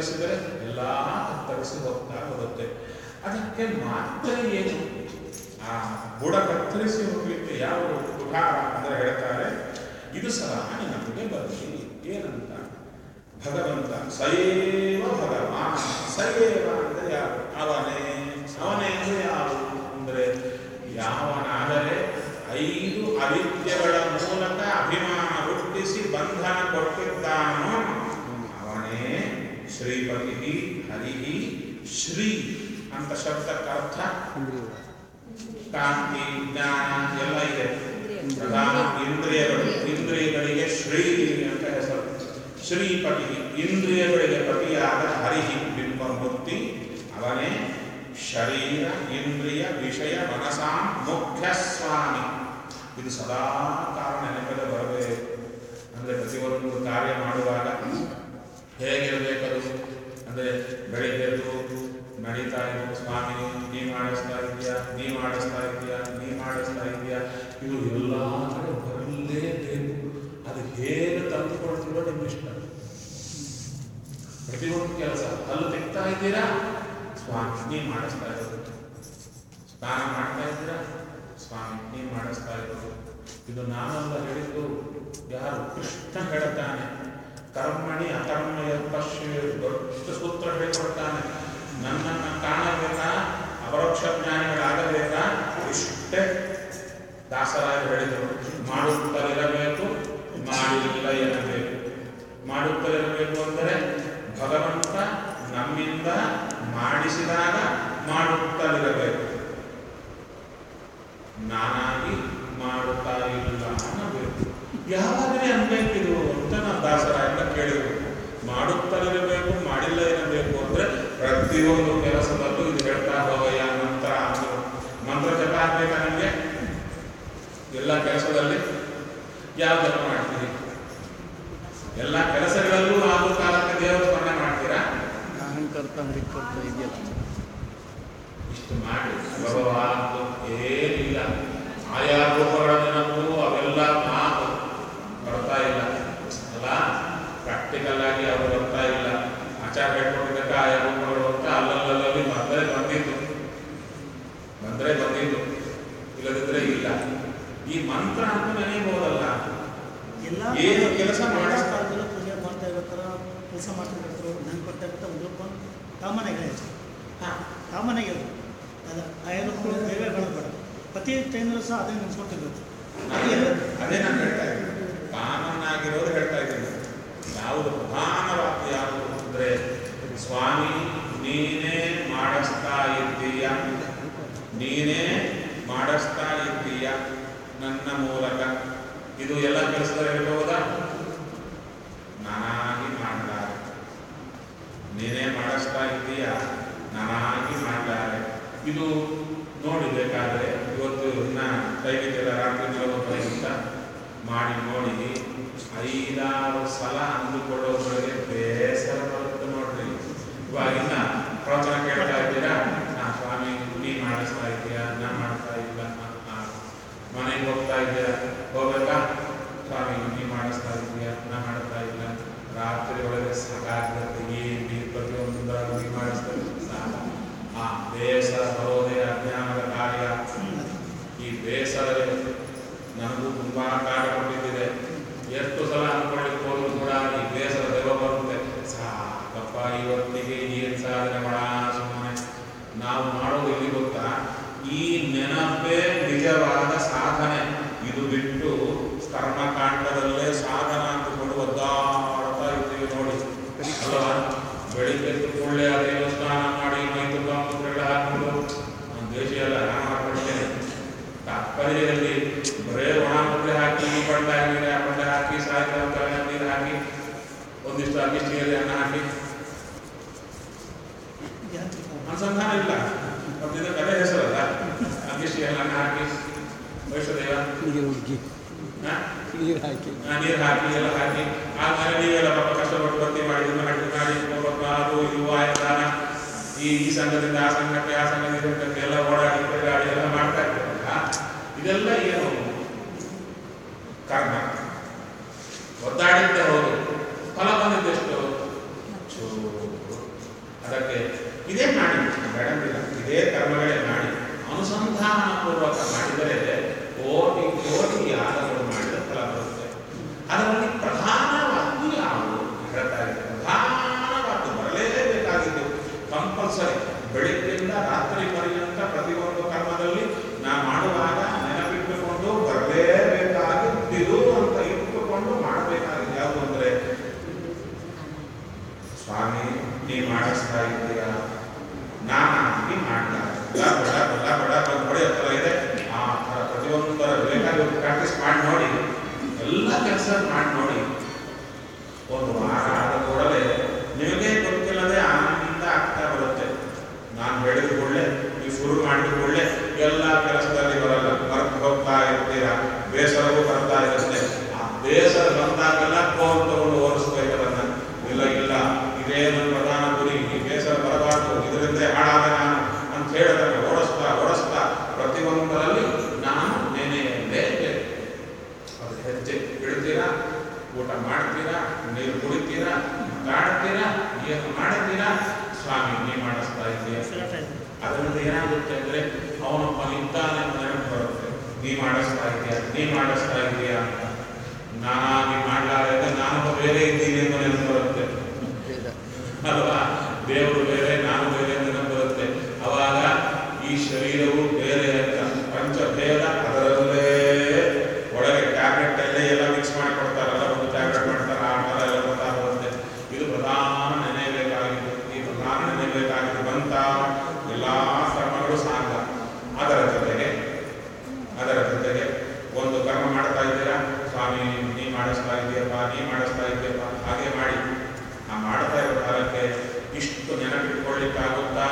ಕತ್ತರಿಸಿದರೆ ಎಲ್ಲ ಕತ್ತರಿಸಿ ಹೋಗ್ತಾ ಬರುತ್ತೆ. ಅದಕ್ಕೆ ಮಾತ್ರ ಏನು ಆ ಬುಡ ಕತ್ತರಿಸಿ ಹೋಗ್ಲಿಕ್ಕೆ ಯಾವ ಕುಠಾರ ಅಂದರೆ ಹೇಳ್ತಾರೆ, ಇದು ಸಹ ನಮಗೆ ಬರಲಿ. ಏನಂತ? ಭಗವಂತ ಸಯೇವ ಭಗವಾನ್. ಸಯೇವ ಅಂದರೆ ಯಾವ? ಅವನೇ. ಅವನೇ ಅಂದರೆ ಯಾರು ಅಂದರೆ ಯಾವನಾದರೆ 5 ಅವಿದ್ಯೆಗಳ ಮೂಲಕ ಅಭಿಮಾನ ಹುಟ್ಟಿಸಿ ಬಂಧನ ಕೊಟ್ಟಿದ್ದಾನೋ ಅವನೇ ಶ್ರೀಪತಿ. ಹರಿ ಶ್ರೀ ಅಂತ ಶಬ್ದಕ್ಕೆ ಅರ್ಥ ಕಾಂತಿ, ಜ್ಞಾನ ಎಲ್ಲ ಇದೆ. ಪ್ರಧಾನ ಇಂದ್ರಿಯಗಳಿಗೆ ಶ್ರೀ ಅಂತ ಹೆಸರು. ಶ್ರೀಪತಿ, ಇಂದ್ರಿಯಗಳಿಗೆ ಪತಿಯಾದ ಹರಿಹಿ ಬಿಂಬಮೂರ್ತಿ ಅವನೇ. ಶರೀರ ಇಂದ್ರಿಯ ವಿಷಯ ಮನಸಾ ಮುಖ್ಯ ಸ್ವಾಮಿ. ಇದು ಸದಾ ಕಾರಣ ನೆನಪಲ್ಲಿ ಬರಬೇಕು. ಅಂದರೆ ಪ್ರತಿಯೊಂದು ಕಾರ್ಯ ಮಾಡುವಾಗ ಹೇಗಿರಬೇಕದು ಅಂದರೆ ಬೆಳಿಗ್ಗೆ ನಡೀತಾ ಇದ್ದು ಸ್ವಾಮಿ ನೀ ಮಾಡಿಸ್ತಾ ಇದೆಯಾ, ನೀ ಮಾಡಿಸ್ತಾ ಇದೆಯಾ, ನೀ ಮಾಡಿಸ್ತಾ ಇದೆಯಾ, ಇದು ಎಲ್ಲ ಕಡೆ ಬರಲೇಬೇಕು. ಅದು ಹೇಗೆ ತಂದುಕೊಳ್ತೀರೋ ನಿಮ್ಮಿಷ್ಟ. ಪ್ರತಿಯೊಂದು ಕೆಲಸ ಹಲ್ಲು ತೆಗ್ತಾ ಇದ್ದೀರಾ, ಸ್ವಾಮಿ ನೀ ಮಾಡಿಸ್ತಾ ಇರೋದು. ಸ್ನಾನ ಮಾಡ್ತಾ ಇದ್ದೀರಾ, ಸ್ವಾಮಿ ನೀ ಮಾಡಿಸ್ತಾ ಇರೋದು. ಇದು ನಾನೆಲ್ಲ ಹೇಳಿದ್ದು ಯಾರು? ಕೃಷ್ಣ ಹೇಳ್ತಾನೆ. ಕರ್ಮಣಿ ಅಕರ್ಮಯ ಪಶ್ಯ ದೊಡ್ಡ ಸೂತ್ರ ಹೇಳಿಕೊಡ್ತಾನೆ. ನನ್ನನ್ನು ಕಾಣಬೇಕಾ, ಅಪರೋಕ್ಷ ಜ್ಞಾನಿಗಳಾಗಬೇಕಾ, ಇಷ್ಟೇ ದಾಸರಾಯ ಹೇಳಿದರು. ಮಾಡುತ್ತಲಿರಬೇಕು, ಮಾಡಿಲ್ಲ ಎನ್ನಬೇಕು. ಮಾಡುತ್ತಲಿರಬೇಕು ಅಂದರೆ ಭಗವಂತ ನಮ್ಮಿಂದ ಮಾಡಿಸಿದಾಗ ಮಾಡುತ್ತಲಿರಬೇಕು. ನಾನಾಗಿ ಮಾಡುತ್ತಾ ಇಲ್ಲ ಅನ್ನಬೇಕು. ಯಾವಾಗಲೇ ಅನ್ಬೇಕಿದು ಅಂತ ನಾವು ದಾಸರಾಯನ್ನ ಕೇಳಿದ್ರು. ಮಾಡುತ್ತಲಿರಬೇಕು, ಮಾಡಿಲ್ಲ ಇರಬೇಕು ಅಂದರೆ ಪ್ರತಿಯೊಂದು ಕೆಲಸದಲ್ಲೂ ಇದು ಹೇಳ್ತಾ ಹೋಗಯ್ಯ ನಂತರ ಅಂದರು. ಮಂತ್ರ ಜಪ ಆಗ್ಬೇಕಾ ನಮಗೆ? ಎಲ್ಲ ಕೆಲಸದಲ್ಲಿ ಯಾವ ಜಪ ಮಾಡ್ತೀರಿ? ಎಲ್ಲ ಕೆಲಸಗಳಲ್ಲೂ ಆಗೋ ಕಾಲಕ್ಕೆ ದೇವರ ಸ್ಮರಣೆ ಮಾಡ್ತೀರಾ? ಅಹಂಕರ್ತ ಹರಿಕರ್ತ ಇದೆಯಲ್ಲ, ಇಷ್ಟು ಮಾಡಿ ಭಗವಾನ್ ಏನಿಲ್ಲ. ಆಯಾ ರೂಪಗಳ ನೆನಪು ಅವೆಲ್ಲ ಮಾತು ಬರ್ತಾ ಇಲ್ಲ ಅಲ್ಲ, ಪ್ರಾಕ್ಟಿಕಲ್ ಆಗಿ ಅವರು ಬರ್ತಾ ಇಲ್ಲ. ಆಚಾರ ಹೇಳ್ಕೊಂಡಿದ್ದಕ್ಕ ಆಯಾ ರೂಪಗಳು ಅಂತ ಅಲ್ಲಲ್ಲಿ ಬಂದರೆ ಬಂದಿದ್ದು, ಇಲ್ಲದಿದ್ರೆ ಇಲ್ಲ. ಈ ಮಂತ್ರ ಅಂತ ನೆನೆಯಬಹುದಲ್ಲ. ಏನು ಕೆಲಸ ಮಾಡಿಸ್ತಾರೆ, ಪೂಜೆ ಮಾಡ್ತಾ ಇರ್ತಾರೆ, ಕೆಲಸ ಮಾಡ್ತಿರ್ತಾರೆ, ನಂಗೆ ಕೊಡ್ತಾ ಇರ್ತಾರೆ, ಉಳ್ಕೊಂಡು ಕಾಮನೆಗಳೇ ಕಾಮನೆಗೆ ಅದ ಆಯೋಗಗಳು ಬೇರೆ ಬೇಡ. ಪ್ರತಿ ಟೈಮ್ಲೂ ಸಹ ಅದೇ ನೆನೆಸ್ಕೊತಿರ್ಬೇಕು. ಅದೇ ನಾನು ಹೇಳ್ತಾ ಇದ್ದೀನಿ. ಕಾಮನ್ ಆಗಿರೋದು ಹೇಳ್ತಾ ಇದ್ದೀನಿ. ಯಾವುದು ಪ್ರಧಾನವಾದ ಯಾವುದು ಅಂದರೆ ಸ್ವಾಮಿ ನೀನೇ ಮಾಡಿಸ್ತಾ ಇದ್ದೀಯ, ನೀನೇ ಮಾಡಿಸ್ತಾ ಇದ್ದೀಯ ನನ್ನ ಮೂಲಕ. ಇದು ಎಲ್ಲ ಕೆಲಸದಲ್ಲಿ ಹೇಳ್ಬಹುದಾ? ನಾನಾಗಿ ಮಾಡಲಾರೆ, ನೀನೇ ಮಾಡಿಸ್ತಾ ಇದ್ದೀಯ, ನಾನಾಗಿ ಮಾಡಲಾರೆ. ಇದು ನೋಡಿಬೇಕಾದ್ರೆ ಇವತ್ತು ಇನ್ನ ಕೈಗಿದ್ದೆಲ್ಲ ರಾತ್ರಿ ಮಲಗೋದ್ರಿಂದ ಮಾಡಿ ನೋಡಿ 5-6 ಸಲ ಅಂದುಕೊಳ್ಳೋದ್ರೊಳಗೆ ಬೇಸರ ಬರುತ್ತೆ ನೋಡ್ರಿ. ಇವಾಗಿನ ಪ್ರವಚನ ಕೇಳ್ತಾ ಇದ್ದೀರಾ, ಸ್ವಾಮಿ ನೀ ಮಾಡಿಸ್ತಾ ಇದ್ದೀಯಾ, ನಾ ಮಾಡ್ತಾ ಇಲ್ಲ. ಮನೆಗೆ ಹೋಗ್ತಾ ಇದ್ದೀರಾ, ಹೋಗ್ಬೇಕಾ, ಸ್ವಾಮಿ ನೀ ಮಾಡಿಸ್ತಾ ಇದ್ದೀಯಾ, ನಾ ಮಾಡ್ತಾ ಇಲ್ಲ. ರಾತ್ರಿ ಒಳಗೆ ಸಾಕಾಗ್ತದೆ. ಏನು ಪ್ರತಿಯೊಂದು ನೀ ಮಾಡಿಸ್ತಾ ಸಾಕ. ಆ ಬೇಸರ ಬರೋದೇ ಅಜ್ಞಾನದ ಕಾರ್ಯ. ಈ ಬೇಸರ ನನಗೂ ತುಂಬಾ ಕಾರ್ಯ ಕೊಟ್ಟಿದ್ದಿದೆ. ಎಷ್ಟು ಸಲ ಅಂದ್ಕೊಳ್ಳಿಕ್ಕೆ ಹೋದ್ರು ಕೂಡ ಈ ಬೇಸರ ದೆವ್ವ ಬರುತ್ತೆ. ಸಾಕಪ್ಪ ಇವತ್ತಿಗೆ ಏನು ಸಾಧನೆ ಮಾಡ ಸುಮ್ಮನೆ. ನಾವು ಮಾಡೋದು ಇಲ್ಲಿ ಗೊತ್ತಾ, ಈ ನೆನಪೇ ನಿಜವಾದ ಸಾಧನೆ. ಇದು ಬಿಟ್ಟು ಕರ್ಮಕಾಂಡದಲ್ಲೇ ಸಾಧನ ಅಂದುಕೊಂಡು ಒದ್ದಾಡ್ತಾ ಇದ್ದೀವಿ ನೋಡಿ ಅಲ್ವಾ. ಬೆಳಿಗ್ಗೆ ಕೂಡಲೇ ಅದೇನೋ ಸ್ನಾನ ಮಾಡಿ ಮೈ ತುಂಬ ಮುದ್ರೆಗಳು ಹಾಕೊಂಡು ದೇಶ ಎಲ್ಲ ನಾನು ಹಾಕೊಳ್ತೇನೆ. ತಾತ್ಪರ್ಯದಲ್ಲಿ ಬರೇ ಒಣ ಮುದ್ರೆ ಹಾಕಿ ಈ ಬಣ್ಣ ನೀರು ಆ ಬಣ್ಣ ಹಾಕಿ ಸಾಯಂಕಾಲ ನೀರು ಹಾಕಿ ಒಂದಿಷ್ಟು ಅಗಿಷ್ಟಿಯಲ್ಲಿ ಅನ್ನ ಹಾಕಿ ಅನುಸಂಧಾನ ಇಲ್ಲ. ಮತ್ತಿದ ಕಲೆ ಹೆಸರಲ್ಲ. ಅಗಿಷ್ಟಿಯಲ್ಲಿ ಅನ್ನ ಹಾಕಿ ವೈಷ್ಣದೇವ ನೀರು ಹಾಕಿ ಎಲ್ಲ ಹಾಕಿ ಆದ್ಮೇಲೆ ನೀವೆಲ್ಲ ಪಾಪ ಕಷ್ಟಪಟ್ಟು ಭರ್ತಿ ಮಾಡಿ ಅದು ಇದು ಆಯ್ತಾನ ಈ ಸಂಘದಿಂದ ಆ ಸಂಘಕ್ಕೆ, ಆ ಸಂಘದಿಂದ ಎಲ್ಲ ಓಡಾಡಿ ತಿರುಗಾಡಿ ಎಲ್ಲ ಮಾಡ್ತಾ ಇರ್ತಾರಲ್ಲ. ಇದೆಲ್ಲ ಏನು ಕರ್ಮ. ಒದ್ದಾಡಿದ್ದೆ ಹೌದು, ಫಲ ಬಂದಿದ್ದೆಷ್ಟು ಚೂರು ಮಾಡಿಸ್ತಾ ಇದ್ದೀರಾ? ನಾನಾಗಿ ಮಾಡ್ತಾ ನೋಡಿ ಹತ್ರ ಇದೆ ಆ ಥರ ಪ್ರತಿಯೊಂದರ ಬೇಕಾಗಿ ಪ್ರಾಕ್ಟೀಸ್ ಮಾಡಿ ನೋಡಿ, ಎಲ್ಲ ಕೆಲಸ ಮಾಡಿ ನೋಡಿ. ಒಂದು ವಾರ ಆದ ಕೂಡಲೇ ನಿಮಗೆ ಗೊತ್ತಿಲ್ಲದೆ ಆನಂದ ಆಗ್ತಾ ಬರುತ್ತೆ. ನಾನು ಹೇಳಿದ ಕೂಡಲೇ ನೀವು ಶುರು ಮಾಡಿದ ಕೂಡಲೇ ಎಲ್ಲ ಕೆಲಸದಲ್ಲಿ ಬರಲ್ಲ, ಮರೆತು ಹೋಗ್ತಾ ಇರ್ತೀರಾ, ಬೇಸರವೂ ಬರ್ತಾ ಇರುತ್ತೆ. ಆ ಬೇಸರ ಬಂದಾಗೆಲ್ಲ ಫೋನ್ ತಗೊಂಡು ಓಡಿಸ್ಬೇಕಲ್ಲ. ಇಲ್ಲ ಇಲ್ಲ, ಇದೇ ನನ್ನ ಪ್ರಧಾನ ಗುರಿ, ಈ ಬೇಸರ ಬರಬಾರ್ದು, ಇದರಿಂದ ಹಾಳಾದ ನಾನು ಅಂತ ಹೇಳಿದ್ರೆ ಓಡಿಸ್ತಾ ಪ್ರತಿಯೊಂದರಲ್ಲಿ ನಾನು ನೆನೆಯಲೇಬೇಕು. ಅದು ಹೆಜ್ಜೆ ಇಡ್ತೀರಾ, ಊಟ ಮಾಡ್ತೀರಾ, ನೀರು ಕುಡಿತೀರಾ, ಮಾತಾಡ್ತೀರಾ, ಏನು ಮಾಡ್ತೀರಾ, ಸ್ವಾಮಿ ನೀ ಮಾಡಿಸ್ತಾ ಇದೆಯಾ. ಅದರಿಂದ ಏನಾಗುತ್ತೆ ಅಂದರೆ ಅವನೊಬ್ಬ ನಿಂತಾನೆ ನೆನಪು ಬರುತ್ತೆ, ನೀ ಮಾಡಿಸ್ತಾ ಇದೆಯಾ ಅಂತ. ನಾನಾಗಿ ಮಾಡಲಾರೆ, ನಾನು ಬೇರೆ ಇದ್ದೀನಿ ಅಂತ ನೆನಪು ಬರುತ್ತೆ ಅಲ್ವಾ. ದೇವರು ಬೇರೆ, ನಾನು ಬೇರೆ ಅಂತ ನೆನಪು ಬರುತ್ತೆ. ಅವಾಗ ಈ ಶರೀರವು ಬೇರೆ ಅಂತ ಪಂಚಭೇದ, ಅದರಲ್ಲೇ ಒಳಗೆ ಟ್ಯಾಬ್ಲೆಟ್ ಎಲ್ಲ ಮಿಕ್ಸ್ ಮಾಡಿ ಕೊಡ್ತಾರಲ್ಲ, ಒಂದು ಟ್ಯಾಬ್ಲೆಟ್ ಮಾಡ್ತಾರೆ, ಆ ಥರ ಎಲ್ಲ ಗೊತ್ತಾಗುತ್ತೆ. ಇದು ಪ್ರಧಾನ ನೆನೆಯಬೇಕಾಗಿದ್ದು, ಈ ಪ್ರಧಾನ ನೆನೆಯಬೇಕಾಗಿದ್ದು ಬಂತ ಎಲ್ಲ ಕರ್ಮಗಳು ಸಾಕ. ಅದರ ಜೊತೆಗೆ ಒಂದು ಕರ್ಮ ಮಾಡ್ತಾ ಇದ್ದೀರಾ, ಸ್ವಾಮಿ ನೀ ಮಾಡಿಸ್ತಾ ಇದೆಯಪ್ಪ, ಹಾಗೆ ಮಾಡಿ. ಆ ಮಾಡ್ತಾ ಇರೋ ಕಾಲಕ್ಕೆ ಇಷ್ಟು ನೆನಪಿಟ್ಕೊಳ್ಳಿಕ್ಕಾಗುತ್ತಾ?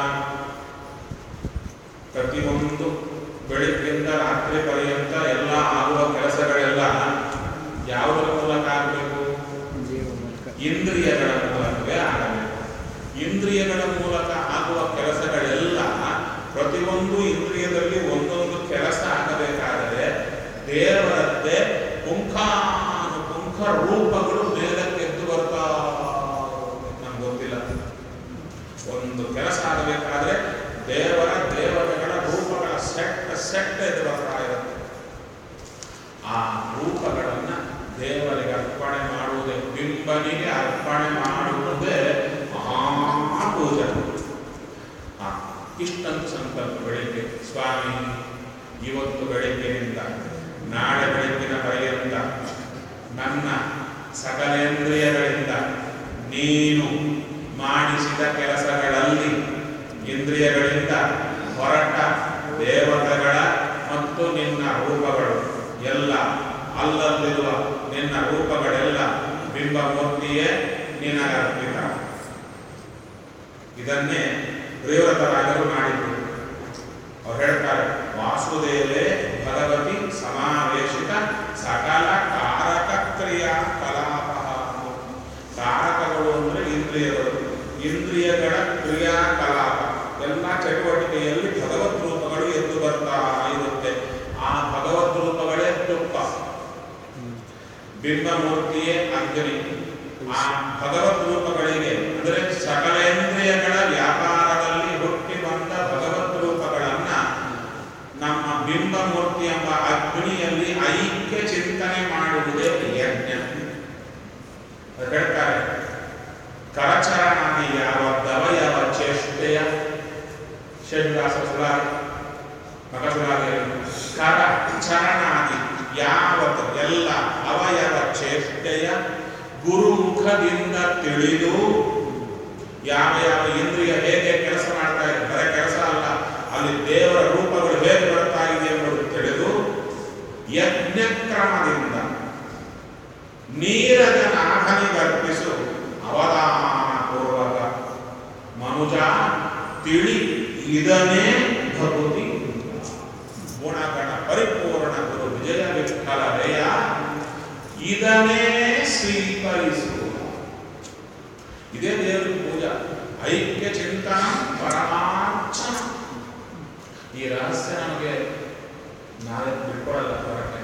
ಪ್ರತಿಯೊಂದು ಬೆಳಗ್ಗಿಂದ ರಾತ್ರಿ ಪರ್ಯಂತ ಎಲ್ಲ ಆಗುವ ಕೆಲಸಗಳೆಲ್ಲ ಯಾವುದರ ಮೂಲಕ ಆಗಬೇಕು? ಇಂದ್ರಿಯಗಳ ಮೂಲಕವೇ ಆಗಬೇಕು. ಇಂದ್ರಿಯಗಳ ಮೂಲಕ ಆಗುವ ಕೆಲಸಗಳೆಲ್ಲ ಪ್ರತಿಯೊಂದು ಇಂದ್ರಿಯದಲ್ಲಿ ಒಂದೊಂದು ಕೆಲಸ ಆಗಬೇಕಾದರೆ ದೇವರದ್ದೇ ಪುಂಖಾನುಪುಂಖ ರೂಪಗಳು ಮೇಲಕ್ಕೆದ್ದು ಬರ್ತಾ, ನಮ್ಗೆ ಗೊತ್ತಿಲ್ಲ. ಒಂದು ಕೆಲಸ ಆಗಬೇಕಾದ್ರೆ ದೇವತೆಗಳ ರೂಪಗಳ ಸೆಟ್ ಎದ್ದು ಬರ್ತಾ ಇರುತ್ತೆ. ಆ ರೂಪಗಳನ್ನು ದೇವರಿಗೆ ಅರ್ಪಣೆ ಮಾಡುವುದೇ, ಬಿಂಬನಿಗೆ ಅರ್ಪಣೆ ಮಾಡುವುದೇ ಮಹಾಪೂಜೆ. ಇಷ್ಟಂತ ಸಂಕಲ್ಪ ಬೆಳಿಗ್ಗೆ, ಸ್ವಾಮಿ ಇವತ್ತು ಬೆಳಗ್ಗಿನಿಂದ ನಾಳೆ ಬೆಳಗ್ಗಿನ ಪರ್ಯಂತ ನನ್ನ ಸಕಲೇಂದ್ರಿಯಗಳಿಂದ ನೀನು ಮಾಡಿಸಿದ ಕೆಲಸಗಳಲ್ಲಿ ಇಂದ್ರಿಯಗಳಿಂದ ಹೊರಟ ದೇವತೆಗಳ ಮತ್ತು ನಿನ್ನ ರೂಪಗಳು ಎಲ್ಲ, ಅಲ್ಲಲ್ಲಿರುವ ನಿನ್ನ ರೂಪಗಳೆಲ್ಲ ಬಿಂಬಮೂರ್ತಿಯೇ ನಿನಗರ್ಪಿತ. ಇದನ್ನೇ ಪ್ರಿಯವ್ರತರಾಗಲು ಮಾಡಿದ್ರು. ಅವ್ರು ಹೇಳ್ತಾರೆ, ವಾಸುದೇವೇ ಭಗವತಿ ಸಮಾವೇಶಿತ ಸಕಲ ಕಾರಕ ಕ್ರಿಯಾ ಕಲಾಪ. ಕಾರಕಗಳು ಅಂದರೆ ಇಂದ್ರಿಯಗಳು, ಇಂದ್ರಿಯಗಳ ಕ್ರಿಯಾಕಲಾಪ ಎಲ್ಲ ಚಟುವಟಿಕೆಯಲ್ಲಿ ಭಗವದ್ ರೂಪಗಳು ಎದ್ದು ಬರ್ತಾ ಇರುತ್ತೆ. ಆ ಭಗವದ್ ರೂಪಗಳೇ ತುಪ್ಪ, ಬಿಂಬಮೂರ್ತಿಯೇ ಅಗ್ನಿ. ಆ ಭಗವದ್ ರೂಪಗಳಿಗೆ ಅಂದರೆ ಸಕಲೇಂದ್ರಿಯಗಳ ವ್ಯಾಪಾರದಲ್ಲಿ ಹುಟ್ಟಿ ಬಂದ ಭಗವದ್ ರೂಪಗಳನ್ನ ನಮ್ಮ ಬಿಂಬಮೂರ್ತಿ ಎಂಬ ಅಗ್ನಿಯಲ್ಲಿ ಐಕ್ಯ ಚಿಂತನೆ ಮಾಡುವುದೇ ಯಜ್ಞ. ಹೇಳ್ತಾರೆ, ಕರಚರಣಾದಿ ಯಾವ ದವಯವ ಚೇಷ್ಟೆಯ ಕರ ಚರಣಾದಿ ಯಾವತ್ತು ಎಲ್ಲ ಅವಯವ ಚೇಷ್ಟೆಯ ಗುರುಮುಖದಿಂದ ತಿಳಿದು ಯಾವ ಇಂದ್ರಿಯ ಹೇಗೆ ಕೆಲಸ ಮಾಡ್ತಾ ಇದೆ, ಬರೀ ಕೆಲಸ ಅಲ್ಲ, ಅಲ್ಲಿ ದೇವರ ರೂಪಗಳು ಹೇಗೆ ಬರ್ತಾ ಇದೆ ಎಂಬುದು ತಿಳಿದು ಯಜ್ಞಕ್ರಮದಿಂದ ನೀರಜನಾಭನಿಗರ್ಪಿಸು ಅವಧಾನಪೂರ್ವಕ ಮನುಜ ತಿಳಿ ಇದನ್ನೇ ಭಕುತಿ ಗುಣಗಣ ಪರಿಪೂರ್ಣ ಗುರು ವಿಜಯ ವಿಠಲರೆಯ ಇದನ್ನೇ ಸ್ವೀಕರಿಸು. ಇದೇ ದೇವರ ಪೂಜಾ, ಐಕ್ಯ ಚಿಂತನ ಪರಮಾರ್ಚನ. ಈ ರಹಸ್ಯ ನಮಗೆ ನಾಳೆ ಬಿಟ್ಕೊಡಲ್ಲ ಹೊರಗೆ.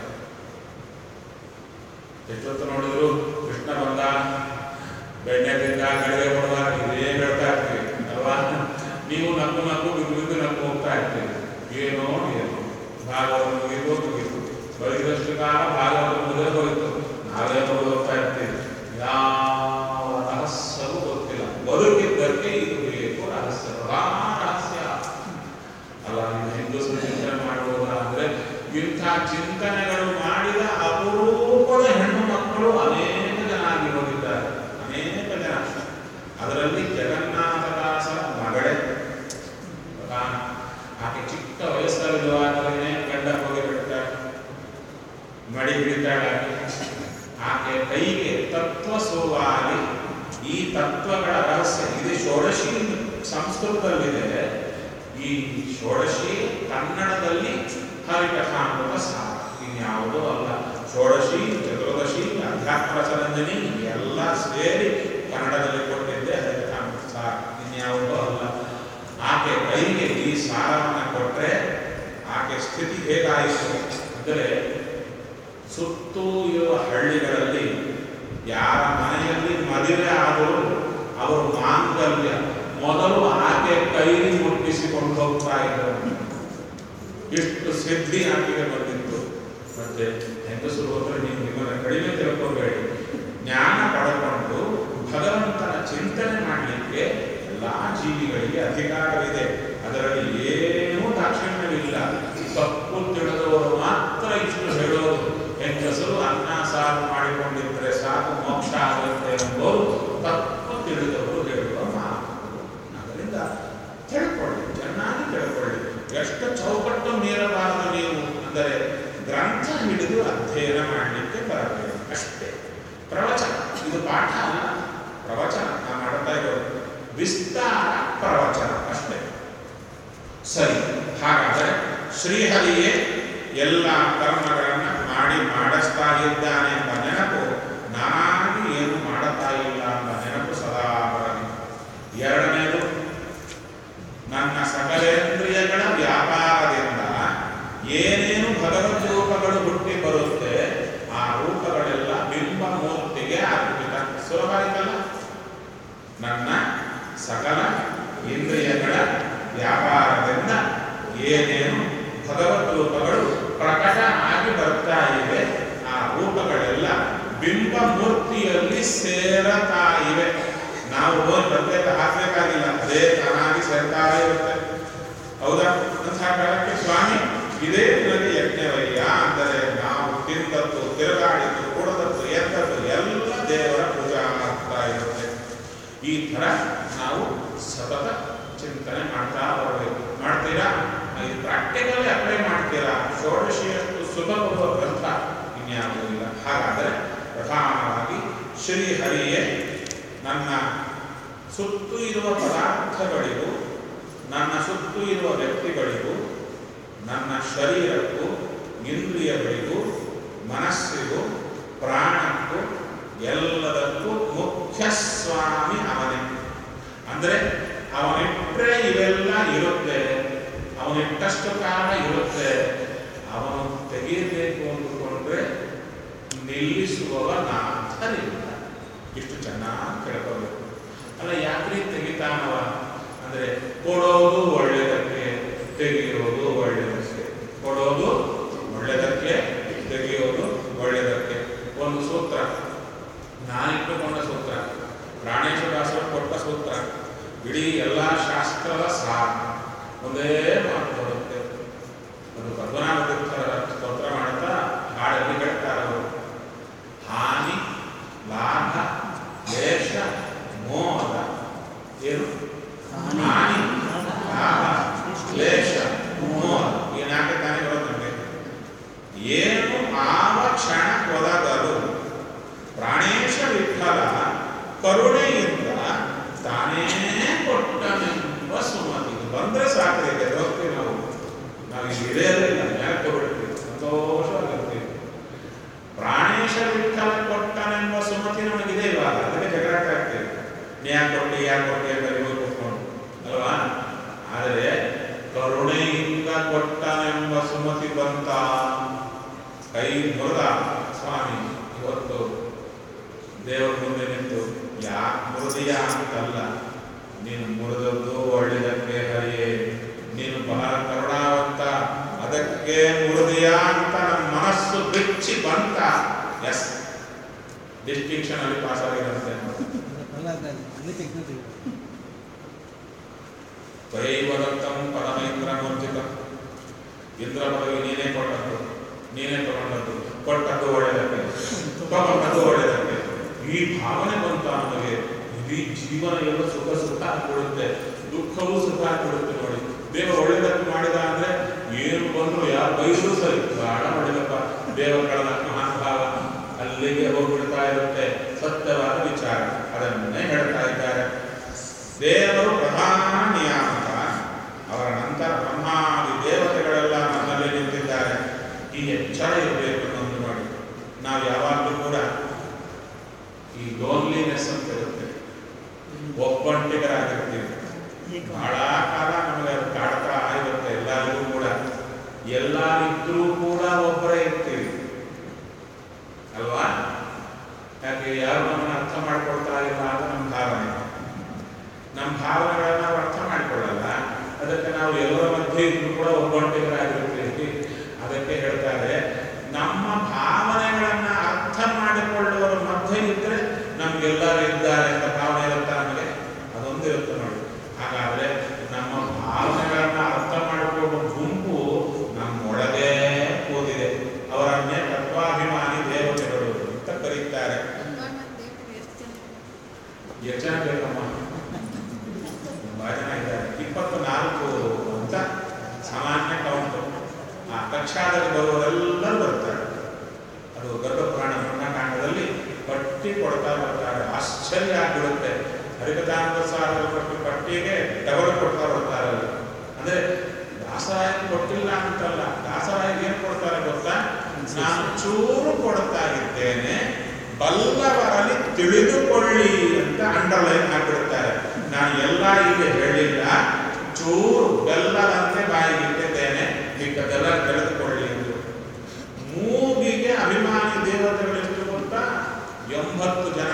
ಎಷ್ಟೊತ್ತು ನೋಡಿದ್ರು ಕೃಷ್ಣ ಬಂದ, ಬೆಣ್ಣೆ ತಿಂದ, ಕಡಿಮೆ ಕೊಡುವ, ಇದೇ ಹೇಳ್ತಾ ಇರ್ತೀವಿ ಅಲ್ವಾ. ನೀವು ನಕ್ಕು ಬಿದ್ದು ನಕ್ಕು ಹೋಗ್ತಾ ಇರ್ತೀವಿ. ಏನೋ ಭಾಗವತ ಮುಗಿದು ಬಳಿದಷ್ಟು ಕಾಲ ಭಾಗವತ ಮುಗಿದು ಹೋಯಿತು, ನಾವೇ ಹೋಗ್ತಾ ಇರ್ತೀವಿ. ಯಾವ ರಹಸ್ಯವೂ ಗೊತ್ತಿಲ್ಲ. ಬದುಕಿದ್ದಕ್ಕೆ ಇದು ಬೇಕು ರಹಸ್ಯ, ಪ್ರಧಾನ ರಹಸ್ಯ ಅಲ್ಲ. ನೀವು ಹಿಂದೂಸ್ರು ಚಿಂತನೆ ಮಾಡುವುದಾ ಅಂದ್ರೆ ಇಂಥ ಚಿಂತನೆಗಳು ಮಾಡಿದ ಅಪರೂಪದ ಹೆಣ್ಣು ಮಕ್ಕಳು ಅನೇಕ ಜನ ಆಗಿ ಹೋಗಿದ್ದಾರೆ, ಅನೇಕ ಜನ. ಅದರಲ್ಲಿ ಜಗನ್ನಾಥದಾಸರ ಆಕೆ ಕೈಗೆ ತತ್ವ ಸುವಾಗಿ ಈ ತತ್ವಗಳ ರಹಸ್ಯ ಇದೆ. ಷೋಡಶಿ ಸಂಸ್ಕೃತದಲ್ಲಿದೆ, ಈ ಷೋಡಶಿ ಕನ್ನಡದಲ್ಲಿ ಹರಿಕಥಾಮೃತ ಸಾರ, ಇನ್ಯಾವುದೂ ಅಲ್ಲ. ಷೋಡಶಿ, ಚತುರ್ದಶಿ, ಅಧ್ಯಾತ್ಮ ರಸರಂಜನಿ ಎಲ್ಲ ಸೇರಿ ಕನ್ನಡದಲ್ಲಿ ಕೊಟ್ಟಿದ್ದೆ ಹರಿಕಥಾಮೃತ ಸಾರ, ಇನ್ಯಾವುದೂ ಅಲ್ಲ. ಆಕೆ ಕೈಗೆ ಈ ಸಾರವನ್ನು ಕೊಟ್ಟರೆ ಆಕೆ ಸ್ಥಿತಿ ಹೇಗಾಯಿತು ಅಂದರೆ, ಸುತ್ತೂ ಇರುವ ಹಳ್ಳಿಗಳಲ್ಲಿ ಯಾರ ಮನೆಯಲ್ಲಿ ಮದುವೆ ಆದರೂ ಅವರು ಮಾಂಗಲ್ಯ ಮೊದಲು ಆಕೆ ಕೈ ಮುಟ್ಟಿಸಿಕೊಂಡು ಹೋಗ್ತಾ ಇದ್ದರು. ಇಷ್ಟು ಸಿದ್ಧಿ ಆಕೆಗೆ ಬಂದಿತ್ತು. ಮತ್ತೆ ಹೆಂಗಸರು ಹೋದರೆ ನೀವು ನಿಮ್ಮನ್ನು ಕಡಿಮೆ ತಿಳ್ಕೋಬೇಡಿ, ಜ್ಞಾನ ಪಡ್ಕೊಂಡು ಭಗವಂತನ ಚಿಂತನೆ ಮಾಡಲಿಕ್ಕೆ ಎಲ್ಲ ಜೀವಿಗಳಿಗೆ ಅಧಿಕಾರವಿದೆ. ಅದರಲ್ಲಿ ಏನೂ ದಾಕ್ಷಿಣ್ಯವಿಲ್ಲ. ತಪ್ಪು ತಿಳಿದವರು ಮಾತ್ರ ಇಷ್ಟು ಹೇಳೋದು. ಹೆಂಗಸರು ಅನ್ನ ಸಾರು ಮಾಡಿಕೊಂಡಿದ್ದರೆ ಸಾಕು ಮೋಕ್ಷ ಆಗುತ್ತೆ ಎಂಬುದು ತಪ್ಪು ತಿಳಿದವರು ಹೇಳುವ ಮಾತು. ಅದರಿಂದ ತಿಳ್ಕೊಳ್ಳಿ, ಚೆನ್ನಾಗಿ ತಿಳ್ಕೊಳ್ಳಿ. ಎಷ್ಟು ಚೌಕಟ್ಟು ಮೀರಬಾರದು ನೀವು ಅಂದರೆ ಗ್ರಂಥ ಹಿಡಿದು ಅಧ್ಯಯನ ಮಾಡಲಿಕ್ಕೆ ಬರಬೇಕು ಅಷ್ಟೇ. ಪ್ರವಚನ ಇದು ಪಾಠ ಅಲ್ಲ, ಪ್ರವಚನ ನಾವು ಮಾಡ್ತಾ ಇರೋದು ವಿಸ್ತಾರ ಪ್ರವಚನ ಅಷ್ಟೇ. ಸರಿ, ಹಾಗಾದರೆ ಶ್ರೀಹರಿಯೇ ಎಲ್ಲ ಕರ್ಮಗಳನ್ನು ಮಾಡಿಸ್ತಾ ಇದ್ದಾನೆ ಎಂಬ ನೆನಪು, ನಾನಾಗಿ ಏನು ಮಾಡುತ್ತಾ ಇಲ್ಲ ಎಂಬ ನೆನಪು ಸದಾ ಬರಲಿ. ಎರಡನೇದು, ನನ್ನ ಸಕಲೇಂದ್ರಿಯಗಳ ವ್ಯಾಪಾರದಿಂದ ಏನೇನು ಭಗವದ್ ರೂಪಗಳು ಹುಟ್ಟಿ ಬರುತ್ತೆ ಆ ರೂಪಗಳೆಲ್ಲ ಬಿಂಬ ಮೂರ್ತಿಗೆ ಅರ್ಪಿತ. ಸುಲಭ ಆಯ್ತಲ್ಲ. ನನ್ನ ಸಕಲ ಇಂದ್ರಿಯಗಳ ವ್ಯಾಪಾರದಿಂದ ಏನೇನು ಭಗವದ್ ರೂಪಗಳು ಪ್ರಕಟ ಆಗಿ ಬರ್ತಾ ಇವೆ ಆ ರೂಪಗಳೆಲ್ಲ ಬಿಂಬ ಮೂರ್ತಿಯಲ್ಲಿ ಸೇರತಾ ಇವೆ. ನಾವು ಪ್ರತ್ಯೇಕ ಹಾಕಬೇಕಾಗಿಲ್ಲ, ಅದೇ ತಾನಾಗಿ ಸೇರ್ತಾ ಇರುತ್ತೆ. ಹೌದಾ? ಅಂತಹ ಕಾಲಕ್ಕೆ ಸ್ವಾಮಿ ಇದೇ ನನಗೆ ಯಜ್ಞವಯ್ಯ ಅಂದರೆ ನಾವು ತಿಂದದ್ದು, ತಿರುಗಾಡಿದ್ದು, ಕುಡದದ್ದು, ಎದ್ದದ್ದು ಎಲ್ಲ ದೇವರ ಪೂಜಾ ಆಗ್ತಾ ಇರುತ್ತೆ. ಈ ಥರ ನಾವು ಸತತ ಚಿಂತನೆ ಮಾಡ್ತಾ ಬರಬೇಕು. ಮಾಡ್ತೀರಾ? ಇದು ಪ್ರಾಕ್ಟಿಕಲಿ ಅಪ್ಲೈ ಮಾಡ್ತೀರಾ? ಷೋಡಶಿಯಷ್ಟು ಸುಲಭವ ಗ್ರಂಥ ಇನ್ಯಾವುದೂ ಇಲ್ಲ. ಹಾಗಾದರೆ ಪ್ರಧಾನವಾಗಿ ಶ್ರೀಹರಿಯೇ ನನ್ನ ಸುತ್ತು ಇರುವ ಪದಾರ್ಥಗಳಿಗೂ, ನನ್ನ ಸುತ್ತು ಇರುವ ವ್ಯಕ್ತಿಗಳಿಗೂ, ನನ್ನ ಶರೀರಕ್ಕೂ, ಇಂದ್ರಿಯಗಳಿಗೂ, ಮನಸ್ಸಿಗೂ, ಪ್ರಾಣಕ್ಕೂ ಎಲ್ಲದಕ್ಕೂ ಮುಖ್ಯ ಸ್ವಾಮಿ ಅವನೇ. ಅಂದರೆ ಅವನಿಟ್ಟರೆ ಇವೆಲ್ಲ ಇರುತ್ತೆ, ಅವನಿಟ್ಟಷ್ಟು ಕಾಲ ಇರುತ್ತೆ. ಅವನು ತೆಗೆಯಬೇಕು ಅಂದುಕೊಂಡ್ರೆ ನಿಲ್ಲಿಸುವವ ನಾಥರಿಲ್ಲ. ಇಷ್ಟು ಚೆನ್ನಾಗಿ ಕೇಳ್ಕೋಬೇಕು. ಅಲ್ಲ, ಯಾಕ್ರಿ ತೆಗಿತಾನವ ಅಂದರೆ ಕೊಡೋದು ಒಳ್ಳೆಯದಕ್ಕೆ, ತೆಗೆಯೋದು ಒಳ್ಳೆಯದಕ್ಕೆ. ಕೊಡೋದು ಒಳ್ಳೆಯದಕ್ಕೆ, ತೆಗೆಯೋದು ಒಳ್ಳೆಯದಕ್ಕೆ. ಒಂದು ಸೂತ್ರ, ನಾನಿಟ್ಟುಕೊಂಡ ಸೂತ್ರ, ಪ್ರಾಣೇಶ್ವರಾಸರು ಕೊಟ್ಟ ಸೂತ್ರ, ಇಡೀ ಎಲ್ಲ ಶಾಸ್ತ್ರದ ಸಾರ ಒಂದೇ ಮಾತು ಬರುತ್ತೆ. ಒಂದು ಪದ್ಮನಾಭ ತೀರ್ಥರ ಸ್ತೋತ್ರ ಮಾಡುತ್ತಾ ಹಾಡಲ್ಲಿ ಹೇಳ್ತಾರವರು, ಹಾನಿ ಲಾಭ ಲೇಷ ಮೋಹ. ಏನು? ಹಾನಿ ಲಾಭ ಲೇಷ ಮೋಹ. ಈ ನಾಲ್ಕು ತಾನೇ ಬರೋದು ನಮಗೆ. ಏನು ಆವ ಕ್ಷಣ ಒದಗಲು ಪ್ರಾಣೇಶ ವಿಠಲ ಕರುಣೆಯಿಂದ ತಾನೇ ಕೊಟ್ಟನೆಂಬ ಸುಮತಿ. ಬಂದರೆ ಸಾಕಲಿದೆ ಹೋಗ್ತೀವಿ ನಾವು. ಇಲ್ಲಿ ಇರೋದಿಲ್ಲ, ಯಾಕೆ ಕೊಡ್ಬಿಡ್ತೀವಿ, ಸಂತೋಷವಾಗಿರ್ತೀವಿ. ಪ್ರಾಣೇಶ ವಿಠಲ ಕೊಟ್ಟನೆಂಬ ಸುಮತಿ ನಮಗಿದೆ ಇವಾಗ. ಅದಕ್ಕೆ ಜಗಳಾಟ ಆಗ್ತೀವಿ. ನೀ ಯಾಕೆ ಕೊಟ್ಟಿ ಅಂತ ಇವಾಗ ಕೂತ್ಕೊಂಡು ಅಲ್ವಾ? ಆದರೆ ಕರುಣೆಯಿಂದ ಕೊಟ್ಟನೆಂಬ ಸುಮತಿ ಬಂತ, ಕೈ ಮುರಿದ ಸ್ವಾಮಿ. ಇವತ್ತು ದೇವರ ಮುಂದೆ ನಿಂತು ಯಾಕೆ ಮುರಿದೀಯ ಅಂತಲ್ಲ, ನೀನು ಮುರಿದದ್ದು ಒಳ್ಳೆಯದಕ್ಕೆ ಹರಿಯೇ, ನೀನು ಬಹಳ ಕರುಣಾವಂತ, ಅದಕ್ಕೆ ಮುರಿದೀಯ ಅಂತ ನಮ್ಮ ಮನಸ್ಸು ಬಿಚ್ಚಿ ಬಂತ. ಎಸ್, ಡಿಸ್ಟಿಂಕ್ಷನ್ ಅಲ್ಲಿ ಪಾಸ್ ಆಗಿರುತ್ತೆ. ತ್ವಯೈವದತ್ತಂ ಪರಮೇಂದ್ರ ಮೂರ್ತಿಕ. ಇಂದ್ರ ಪದವಿ ನೀನೇ ಕೊಟ್ಟದ್ದು, ನೀನೇ ತಗೊಂಡದ್ದು, ಕೊಟ್ಟದ್ದು ಒಳ್ಳೆಯದಕ್ಕೆ, ತಗೊಂಡದ್ದು ಒಳ್ಳೆಯದಕ್ಕೆ. ಈ ಭಾವನೆ ಬಂತ ನಮಗೆ. ಇಡೀ ಜೀವನ ಎಲ್ಲ ಸುಖ ಕೊಡುತ್ತೆ, ದುಃಖವೂ ಸುಖ ಕೊಡುತ್ತೆ. ನೋಡಿ, ದೇವ ಒಳ್ಳೆಯದಕ್ಕೆ ಮಾಡಿದ ಅಂದ್ರೆ ಏನು ಬಂದ್ರು ಯಾರು ಬೈದ್ರು ಸರಿ, ಬಹಳ ಒಳ್ಳೆಯದಪ್ಪ ದೇವರ ಕಳೆದ ಮಹಾನುಭಾವ, ಅಲ್ಲಿ ಅಲ್ಲಿಗೆ ಹೋಗ್ಬಿಡ್ತಾ ಇರುತ್ತೆ ಸತ್ಯವಾದ ವಿಚಾರ. ಅದನ್ನೇ ಹೇಳ್ತಾ ಇದ್ದಾರೆ. ದೇವರು ಪ್ರಧಾನ ನಿಯಾಮಕ, ಅವರ ನಂತರ ಬ್ರಹ್ಮಾದಿ ದೇವತೆಗಳೆಲ್ಲ ನಮ್ಮಲ್ಲಿ ನಿಂತಿದ್ದಾರೆ. ಈ ಎಚ್ಚರ ಇರಬೇಕು ಅನ್ನೋದು ನೋಡಿ. ನಾವು ಯಾವಾಗಲೂ ಕೂಡ ಈ ಲೋನ್ಲಿನೆಸ್ ಅಂತ ಇರುತ್ತೆ, ಒಬ್ಬಂಟಿಗರಾಗಿರ್ತೀವಿ. ಬಹಳ ಕಾಲ ನಮಗೆ ಅದು ಕಾಡ್ತಾ ಇರುತ್ತೆ. ಎಲ್ಲರಿಗೂ ಕೂಡ ಎಲ್ಲರಿದ್ರೂ ಕೂಡ ಒಬ್ಬರೇ ಇರ್ತೀವಿ ಅಲ್ವಾ? ಯಾಕೆ ಯಾರು ನಮ್ಮನ್ನು ಅರ್ಥ ಮಾಡ್ಕೊಳ್ತಾ ಇಲ್ಲ ಅಂತ ನಮ್ಮ ಭಾವನೆ. ನಮ್ಮ ಭಾವನೆಗಳನ್ನ ನಾವು ಅರ್ಥ ಮಾಡಿಕೊಳ್ಳಲ್ಲ. ಅದಕ್ಕೆ ನಾವು ಎಲ್ಲರ ಮಧ್ಯೆ ಇದ್ರೂ ಕೂಡ ಒಬ್ಬಂಟಿಗರಾಗಿರ್ತೀವಿ. ಅದಕ್ಕೆ ಹೇಳ್ತಾರೆ, ನಮ್ಮ ಭಾವನೆಗಳನ್ನ ಅರ್ಥ ಮಾಡಿಕೊಳ್ಳುವವರ ಮಧ್ಯೆ ಇದ್ರೆ ನಮ್ಗೆಲ್ಲರೂ ಇದ್ದಾರೆ ಅಂತ ಭಾವನೆ ಇರುತ್ತಾ ನಮಗೆ? ಅದೊಂದು ಇರುತ್ತೆ ನೋಡಿ. ಹಾಗಾದ್ರೆ ನಮ್ಮ ಭಾವನೆಗಳನ್ನ ಅರ್ಥ ಮಾಡಿಕೊಳ್ಳುವ ಗುಂಪು ನಮ್ಮೊಳಗೆ ಕೂದಿದೆ. ಅವರನ್ನೇ ತತ್ವಾಭಿಮಾನಿ ದೇವತೆಗಳು ಅಂತ ಕರೀತಾರೆ. ಎಷ್ಟು ಜನ ಬೇಕಮ್ಮ? ತುಂಬಾ ಜನ ಇದ್ದಾರೆ. 24 ಅಂತ ಸಾಮಾನ್ಯ ಕೌಂಟು. ಆ ಕಕ್ಷಾದಲ್ಲಿ ಬರುವವರೆಲ್ಲರೂ ಬರ್ತಾರೆ. ಅದು ಗರ್ಭಪುರಾಣ ಬ್ರಹ್ಮಕಾಂಡದಲ್ಲಿ ಪಟ್ಟಿ ಕೊಡ್ತಾ ಬರ್ತಾರೆ. ಆಶ್ಚರ್ಯ ಆಗಿಬಿಡುತ್ತೆ. ಹರಿಕಥಾಮೃತ ಸಾರದ ಪಟ್ಟಿಗೆ ಡಬಲ್ ಕೊಡ್ತಾ ಬರ್ತಾರಲ್ಲ. ಅಂದ್ರೆ ದಾಸರಾಯ ಕೊಟ್ಟಿಲ್ಲ ಅಂತಲ್ಲ, ದಾಸರಾಯ ಏನು ಕೊಡ್ತಾರೆ ಗೊತ್ತಾ? ನಾನು ಚೂರು ಕೊಡ್ತಾ ಇದ್ದೇನೆ, ಬಲ್ಲವರಲ್ಲಿ ತಿಳಿದುಕೊಳ್ಳಿ ಅಂತ ಅಂಡರ್ಲೈನ್ ಹಾಕಿಬಿಡ್ತಾರೆ. ನಾನು ಎಲ್ಲ ಈಗ ಹೇಳಿಲ್ಲ, ಚೂರು ಬೆಲ್ಲದಂತೆ ಬಾಯಿಗಿಟ್ಟಿದ್ದೇನೆ, ಮಿಕ್ಕದೆಲ್ಲ ತಿಳಿದುಕೊಳ್ಳಿ ಎಂದು. ಮೂಗಿಗೆ ಅಭಿಮಾನಿ ದೇವತೆಗಳು ಎಷ್ಟು ಗೊತ್ತಾ? 80 ಜನ.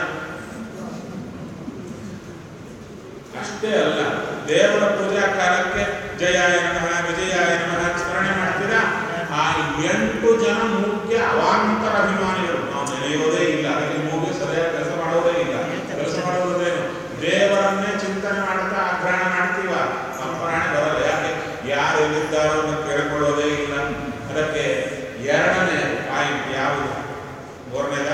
ಅಷ್ಟೇ ಅಲ್ಲ, ದೇವರ ಪೂಜಾ ಕಾಲಕ್ಕೆ ಜಯಾಯ ನಮಃ ವಿಜಯಾಯ ನಮಃ ಸ್ಮರಣೆ ಮಾಡ್ತೀರಾ? ಆ 8 ಜನ ಮುಖ್ಯ ಅವಾಂತರ ಅಭಿಮಾನಿಗಳು. ನಾವು ನೆನೆಯೋದೇ ಇಲ್ಲ, ಅದಕ್ಕೆ ಮೂಗಿ ಸರಿಯಾಗಿ ಕೆಲಸ ಮಾಡೋದೇ ಇಲ್ಲ. ಕೆಲಸ ಮಾಡೋದೇನು? ದೇವರನ್ನೇ ಚಿಂತನೆ ಮಾಡ್ತಾ ಅಗ್ರಹಣ ಮಾಡ್ತೀವ, ನಮ್ಮ ಪ್ರಾಣ ಬರಲ್ಲ. ಯಾಕೆ? ಯಾರು ಎಲ್ಲಿದ್ದಾರೋ ಅಂತ ಕೇಳಿಕೊಳ್ಳೋದೇ ಇಲ್ಲ. ಅದಕ್ಕೆ ಎರಡನೇ ಪಾಯಿಂಟ್ ಯಾವುದು? ಮೂರನೇದ?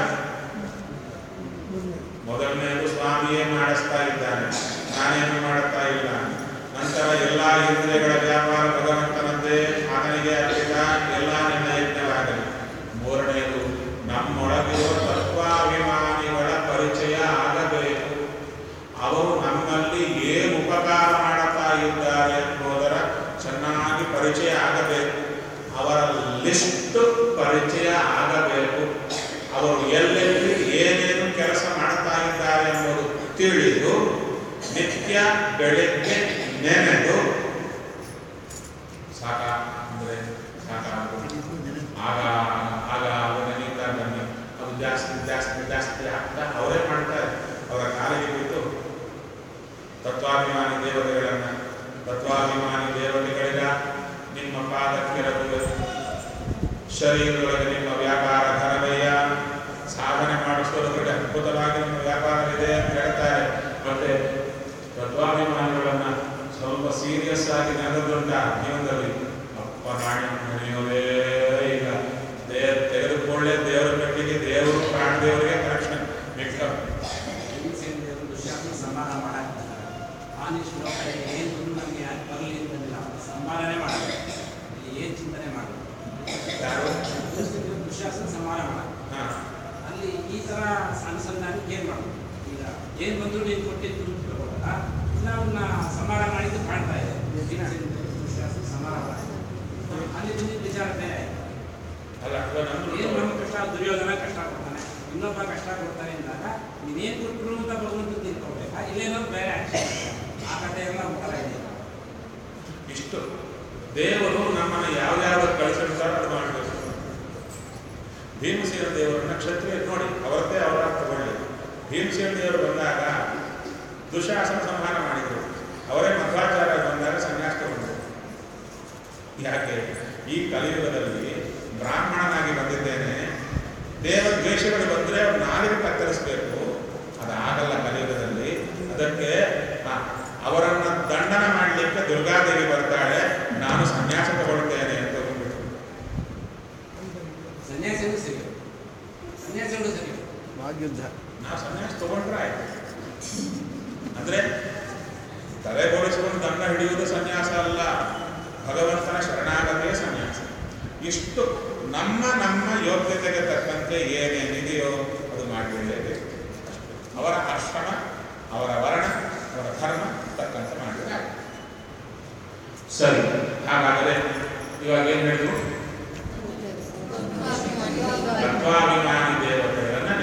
ಮೊದಲನೇದು ಸ್ವಾಮಿಯೇ ಮಾಡಿಸ್ತಾ ಇದ್ದಾನೆ, ನಾನೇನು ಮಾಡುತ್ತಾ ಇಲ್ಲ. ನಂತರ ಎಲ್ಲ ಇಂದ್ರಿಯಗಳ ವ್ಯಾಪಾರ ಭಗವಂತನದ್ದೇ, ಆತನಿಗೆ ಅರ್ಪಿತ, ಎಲ್ಲ ನಿನ್ನ ಯಜ್ಞವಾಗಲಿ. ಮೂರನೆಯದು ನಮ್ಮೊಳಗಿರುವ ತತ್ವಾಭಿಮಾನಿಗಳ ಪರಿಚಯ ಆಗಬೇಕು. ಅವರು ನಮ್ಮಲ್ಲಿ ಏನು ಉಪಕಾರ ಮಾಡುತ್ತಾ ಇದ್ದಾರೆ ಎಂಬುದರ ಚೆನ್ನಾಗಿ ಪರಿಚಯ ಆಗಬೇಕು. ಅವರ ಲಿಸ್ಟ್ ಪರಿಚಯ ಆಗಬೇಕು. ಅವರು ಎಲ್ಲೆಲ್ಲಿ ಏನೇನು ಕೆಲಸ ಮಾಡ್ತಾ ಇದ್ದಾರೆ ಎಂಬುದು ತಿಳಿದು ನಿತ್ಯ ಬೆಳಗ್ಗೆ ನೆನೆದು ಸಾಕ ಅಂದರೆ ಸಾಕಾಗ ಆಗ ನೆನೀತಾ ಬನ್ನಿ. ಅದು ಜಾಸ್ತಿ ಜಾಸ್ತಿ ಜಾಸ್ತಿ ಆಗ್ತಾ ಅವರೇ ಮಾಡ್ತಾರೆ. ಅವರ ಕಾಲಿಗೆ ಬಿಟ್ಟು ತತ್ವಾಭಿಮಾನಿ ದೇವತೆಗಳಿಗ ನಿಮ್ಮ ಪಾದಕ್ಕೆ ರಘುಬೇಕು. ಶರೀರದೊಳಗೆ ನಿಮ್ಮ ವ್ಯಾಪಾರ ಧನವಯ್ಯ, ಸಾಧನೆ ಮಾಡಿಸೋದ್ರಲ್ಲಿ ಅದ್ಭುತವಾಗಿ ನಿಮ್ಮ ವ್ಯಾಪಾರವಿದೆ ಅಂತ ಹೇಳ್ತಾರೆ. ಮತ್ತೆ ತತ್ವಾಭಿಮಾನಿಗಳನ್ನ ಸ್ವಲ್ಪ ಸೀರಿಯಸ್ ಆಗಿ ನೆನೆದುಂಟ ಜೀವನದಲ್ಲಿ. ಅಪ್ಪ ನಾಡಿ ನಡೆಯೋದೇ ಇಲ್ಲ, ತೆಗೆದುಕೊಳ್ಳೆ ದೇವರ ಕಟ್ಟಿಗೆ, ದೇವರು ಪ್ರಾಣ ದೇವರಿಗೆ ಕನೆಕ್ಷನ್ ಮಿಕ್ಕ ಸಮಾನ ಮಾಡಾಕ್ತಾರೆ. ಆನೆ ಶ್ಲೋಕ ಏನು ನಮಗೆ ಯಾಕೆ ಬರಲಿ ಅಂತಂದಿಲ್ಲ, ಸಮಾನನೇ ಮಾಡಬೇಕು. ಏನು ಚಿಂತನೆ ಮಾಡಬೇಕು? ದುಶ್ಯಾಸನ ಸಮಾನ ಮಾಡ. ಅಲ್ಲಿ ಈ ಥರ ಅನುಸಂಧಾನಕ್ಕೆ ಏನು ಮಾಡಬೇಕು? ಈಗ ಏನು ಬಂದರೂ ನೀನು ಕೊಟ್ಟಿದ್ದು ತಗೊಳ್ಳಲ್ಲ, ಇಲ್ಲ ಅವನ್ನ ಸಮಾನ ಮಾಡಿದ್ದು ಕಾಣ್ತಾ ಇದೆ. ದುಶ್ಯಾಸನ ಸಮಾನ ಮಾಡ, ಅಲ್ಲಿ ಬಂದಿದ್ದು ವಿಚಾರ ಬೇರೆ. ಏನು ನಮ್ಮ ಕಷ್ಟ, ದುರ್ಯೋಧನ ಕಷ್ಟ ಕೊಡ್ತಾನೆ, ಇನ್ನೊಬ್ಬ ಕಷ್ಟ ಕೊಡ್ತಾನೆ ಅಂದಾಗ ನೀನೇನು ಕೊಟ್ಟರು ಅಂತ ಭಗವಂತ ತಿಳ್ಕೊಳ್ಬೇಕಾ? ಇಲ್ಲೇನೋ ಬೇರೆ ಆಕ್ಷನ್. ಆ ಕಥೆ ಎಲ್ಲ ಒಂಥರ ಇದೆ. ಇಷ್ಟು ದೇವರು ನಮ್ಮನ್ನು ಯಾವ್ಯಾವ ಕಳಿಸಿರ್ತಾರೋ ಅದು ಮಾಡಬೇಕು. ಭೀಮಸೇನ ದೇವರನ್ನ ಕ್ಷತ್ರಿಯ ನೋಡಿ, ಅವರದ್ದೇ ಅವರ ತಗೊಳ್ಳಿ. ಭೀಮಸೇನ ದೇವರು ಬಂದಾಗ ದುಶಾಸನ ಸಂಹಾರ ಮಾಡಿದರು. ಅವರೇ ಮಧ್ವಾಚಾರ್ಯ ಬಂದಾಗ ಸನ್ಯಾಸ ಬಂದರು. ಯಾಕೆ? ಈ ಕಲಿಯುಗದಲ್ಲಿ ಬ್ರಾಹ್ಮಣನಾಗಿ ಬಂದಿದ್ದೇನೆ, ದೇವ ದ್ವೇಷಗಳು ಬಂದರೆ ಅವ್ರು ನಾಲಿಗೆ ಕತ್ತರಿಸಬೇಕು, ಅದಾಗಲ್ಲ ಕಲಿಯುಗದಲ್ಲಿ. ಅದಕ್ಕೆ ಅವರನ್ನು ದಂಡನ ಮಾಡಲಿಕ್ಕೆ ದುರ್ಗಾದೇವಿ ಬರ್ತಾಳೆ, ನಾನು ಸನ್ಯಾಸ ತಗೊಳ್ತೇನೆ ಅಂತ ಹೋಗ್ಬಿಟ್ಟು. ಸನ್ಯಾಸಿಗಳು ಸರಿ, ಸನ್ಯಾಸಿಗಳು ಸರಿ, ವಾಗ್ಯುದ್ಧ. ನಾವು ಸನ್ಯಾಸ ತಗೊಂಡ್ರೆ ಆಯ್ತು. ಅಂದ್ರೆ ತಲೆಗೊಳಿಸುವಂತ ದಂಡ ಹಿಡಿಯುವುದು ಸನ್ಯಾಸ ಅಲ್ಲ, ಭಗವಂತನ ಶರಣಾಗತಿಯೇ ಸನ್ಯಾಸ. ಇಷ್ಟು ನಮ್ಮ ನಮ್ಮ ಯೋಗ್ಯತೆಗೆ ತಕ್ಕಂತೆ ಏನೇನಿದೆಯೋ ಅದು ಮಾಡಿಕೊಳ್ಳೇಬೇಕು. ಅವರ ಆಶ್ರಮ, ಅವರ ವರ್ಣ, ಅವರ ಧರ್ಮ ತಕ್ಕಂತೆ ಮಾಡಿದರೆ ಆಗುತ್ತೆ. ಸರಿ, ಹಾಗಾದರೆ ಇವಾಗ ಏನು ಹೇಳಿದ್ರು? ತತ್ವಾಭಿಮಾನಿ ದೇವತೆಗಳನ್ನು